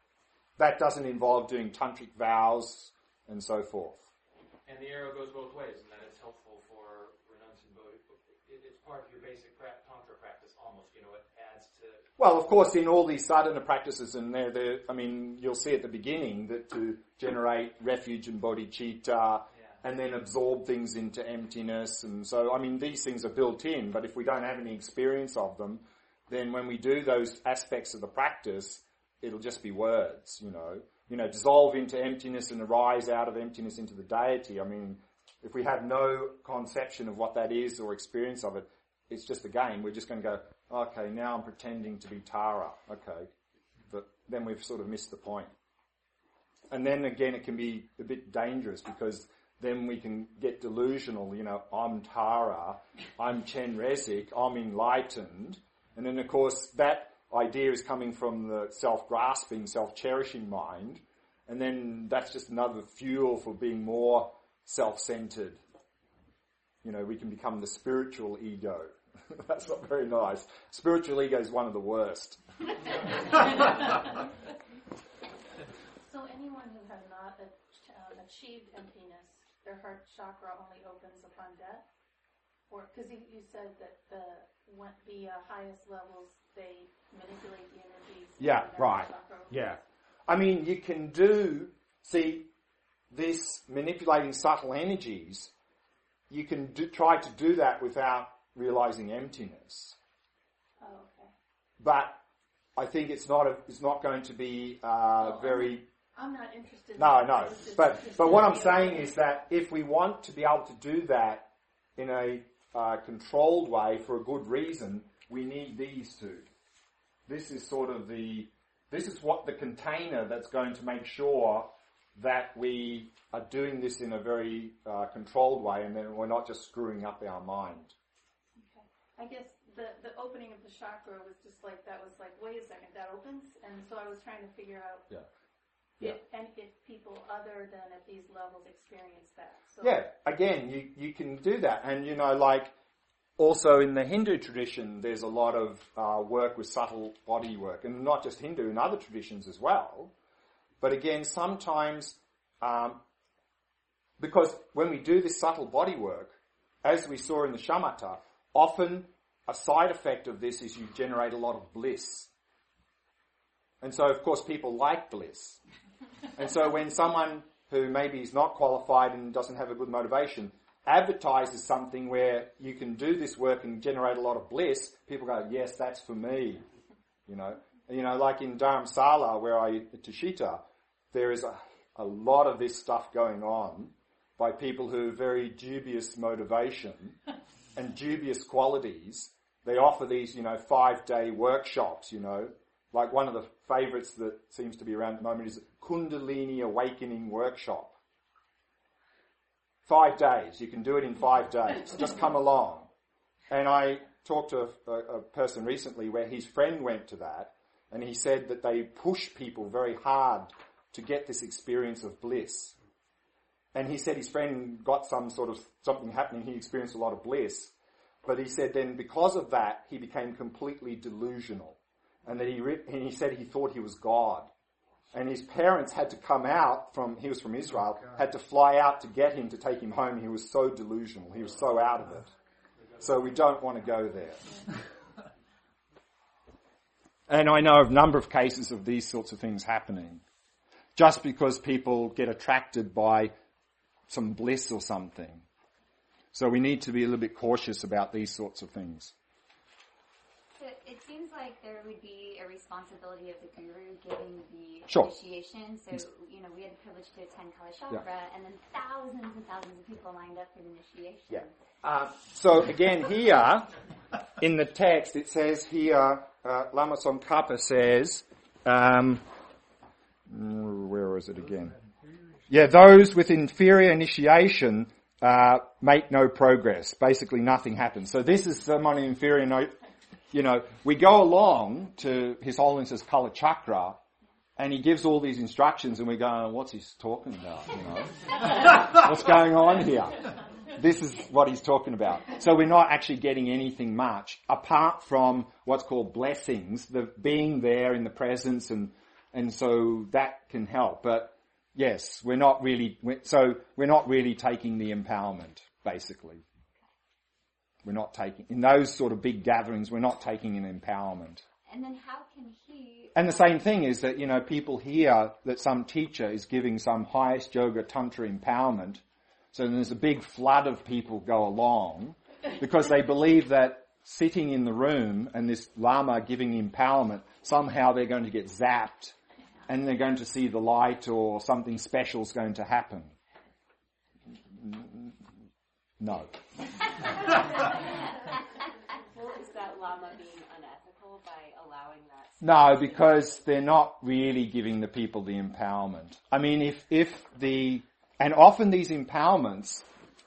That doesn't involve doing tantric vows and so forth. And the arrow goes both ways, and that it's helpful for renunciant Bodhi. It's part of your basic tantra practice almost, it adds to... Well, of course, in all these sadhana practices, and you'll see at the beginning that to generate refuge and bodhicitta, and then absorb things into emptiness, and so, these things are built in, but if we don't have any experience of them, then when we do those aspects of the practice, it'll just be words, dissolve into emptiness and arise out of emptiness into the deity. If we have no conception of what that is or experience of it, it's just a game. We're just going to go, okay, now I'm pretending to be Tara. Okay. But then we've sort of missed the point. And then again, it can be a bit dangerous because then we can get delusional, I'm Tara, I'm Chenrezig, I'm enlightened. And then of course that idea is coming from the self-grasping, self-cherishing mind, And then that's just another fuel for being more self-centered. You know, we can become the spiritual ego. That's not very nice. Spiritual ego is one of the worst. So anyone who has not achieved emptiness, their heart chakra only opens upon death? Or because you said that the highest levels, they manipulate the energies. Yeah, right. Yeah. I mean, you can this manipulating subtle energies, you can try to do that without realizing emptiness. Oh, okay. But I think it's not going to be very... I'm not interested. No. But what I'm saying is that if we want to be able to do that in a controlled way for a good reason, we need these two. This is what the container that's going to make sure that we are doing this in a very controlled way, and then we're not just screwing up our mind. Okay. I guess the opening of the chakra was just like, that was like, wait a second, that opens? And so I was trying to figure out if people other than at these levels experience that. So Again, you can do that. And, like, also in the Hindu tradition, there's a lot of work with subtle body work, and not just Hindu, in other traditions as well. But again, sometimes, because when we do this subtle body work, as we saw in the shamatha, often a side effect of this is you generate a lot of bliss. And so, of course, people like bliss. And so when someone who maybe is not qualified and doesn't have a good motivation advertises something where you can do this work and generate a lot of bliss, people go, yes, that's for me. Like in Dharamsala, where Tushita, there is a lot of this stuff going on by people who have very dubious motivation and dubious qualities. They offer these, 5-day workshops, Like one of the favourites that seems to be around at the moment is Kundalini Awakening Workshop. 5 days. You can do it in 5 days. Just come along. And I talked to a person recently where his friend went to that, and he said that they push people very hard to get this experience of bliss. And he said his friend got something happening. He experienced a lot of bliss. But he said then because of that, he became completely delusional. And that he said he thought he was God. And his parents had to come out he was from Israel, had to fly out to get him to take him home. He was so delusional. He was so out of it. So we don't want to go there. And I know of a number of cases of these sorts of things happening. Just because people get attracted by some bliss or something. So we need to be a little bit cautious about these sorts of things. It seems like there would be a responsibility of the guru giving the initiation. So, we had the privilege to attend Kalachakra, and then thousands and thousands of people lined up for the initiation. Yeah. So again, here, in the text, it says here, Lama Tsongkhapa says, where is it again? Yeah, those with inferior initiation make no progress. Basically, nothing happens. So this is someone inferior. We go along to His Holiness's Kalachakra, and he gives all these instructions, and we go, what's he talking about? What's going on here? This is what he's talking about. So we're not actually getting anything much, apart from what's called blessings, the being there in the presence, and so that can help. But yes, we're not really taking the empowerment, basically. We're not taking, in those sort of big gatherings, we're not taking an empowerment. And then how can he... And the same thing is that, people hear that some teacher is giving some highest yoga tantra empowerment, so then there's a big flood of people go along, because they believe that sitting in the room and this Lama giving empowerment, somehow they're going to get zapped, and they're going to see the light, or something special is going to happen. No. Well, is that Lama being unethical by allowing that? No, because they're not really giving the people the empowerment. I mean, and often these empowerments,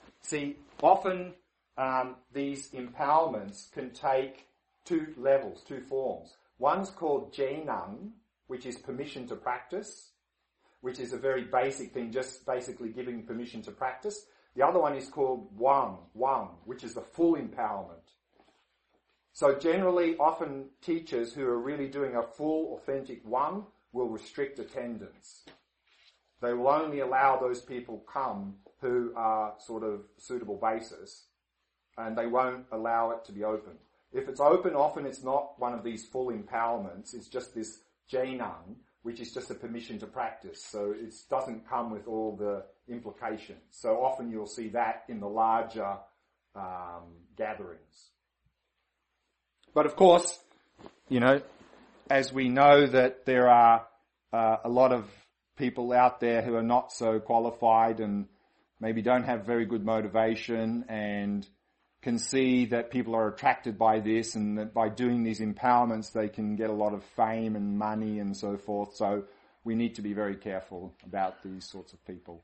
these empowerments can take 2 forms. One's called Jainam, which is permission to practice, which is a very basic thing, just basically giving permission to practice. The other one is called Wang, which is the full empowerment. So generally, often teachers who are really doing a full, authentic Wang will restrict attendance. They will only allow those people come who are sort of suitable basis, and they won't allow it to be open. If it's open, often it's not one of these full empowerments, it's just this Jainan, which is just a permission to practice. So it doesn't come with all the implications. So often you'll see that in the larger gatherings. But of course, as we know that there are a lot of people out there who are not so qualified and maybe don't have very good motivation and can see that people are attracted by this and that by doing these empowerments they can get a lot of fame and money and so forth. So we need to be very careful about these sorts of people.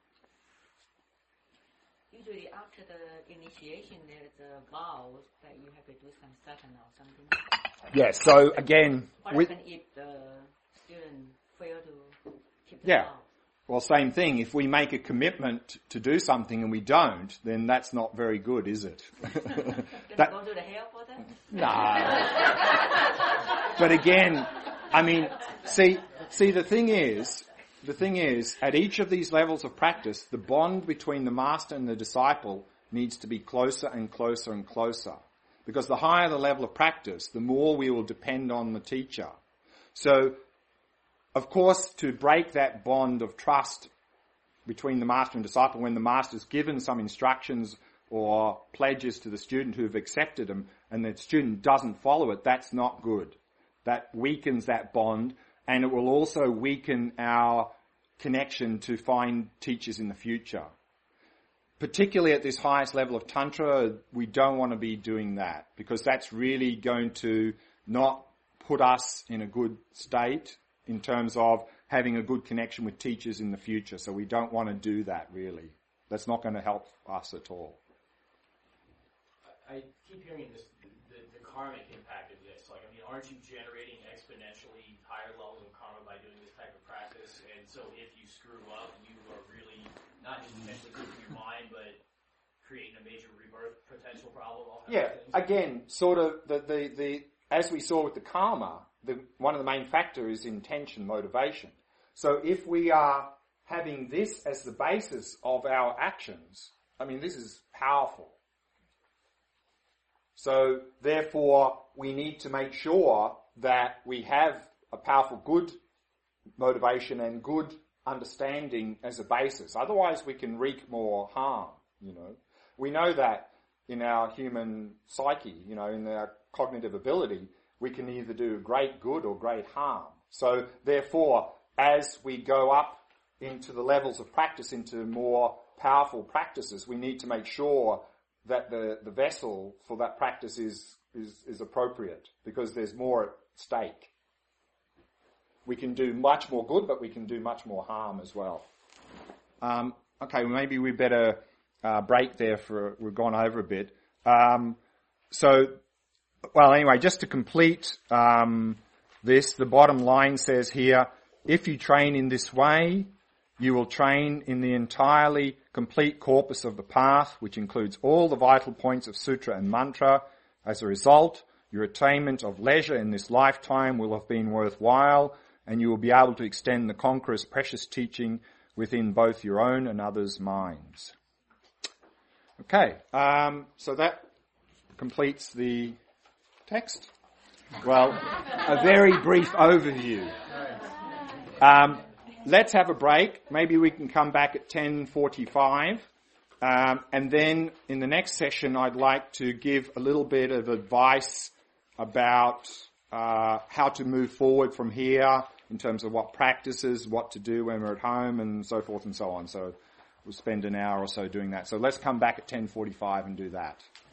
Usually after the initiation there's a vow that you have to do some sadhana or something. Yes, so again... What happens if the student fail to keep the vow? Well, same thing. If we make a commitment to do something and we don't, then that's not very good, is it? Can you go to the hell for that? No. But again, I mean, see, the thing is, at each of these levels of practice, the bond between the master and the disciple needs to be closer and closer and closer. Because the higher the level of practice, the more we will depend on the teacher. So, of course, to break that bond of trust between the master and disciple, when the master's given some instructions or pledges to the student who have accepted them and the student doesn't follow it, that's not good. That weakens that bond, and it will also weaken our connection to find teachers in the future. Particularly at this highest level of Tantra, we don't want to be doing that, because that's really going to not put us in a good state in terms of having a good connection with teachers in the future. So we don't want to do that, really. That's not going to help us at all. I keep hearing this, the karmic impact of this. Like, I mean, aren't you generating exponentially higher levels of karma by doing this type of practice? And so if you screw up, you are really not just potentially losing your mind, but creating a major rebirth potential problem. Again, sort of the as we saw with the karma, one of the main factors is intention, motivation. So if we are having this as the basis of our actions, I mean, this is powerful. So therefore, we need to make sure that we have a powerful, good motivation and good understanding as a basis. Otherwise, we can wreak more harm, We know that in our human psyche, in our cognitive ability, we can either do great good or great harm. So therefore, as we go up into the levels of practice, into more powerful practices, we need to make sure that the vessel for that practice is appropriate, because there's more at stake. We can do much more good, but we can do much more harm as well. Okay, well, maybe we better break there we've gone over a bit. Anyway, just to complete this, the bottom line says here, if you train in this way, you will train in the entirely complete corpus of the path, which includes all the vital points of sutra and mantra. As a result, your attainment of leisure in this lifetime will have been worthwhile, and you will be able to extend the conqueror's precious teaching within both your own and others' minds. Okay, so that completes the text. Well, a very brief overview. Let's have a break. Maybe we can come back at 10:45. And then in the next session, I'd like to give a little bit of advice about how to move forward from here in terms of what practices, what to do when we're at home, and so forth and so on. So we'll spend an hour or so doing that. So let's come back at 10:45 and do that.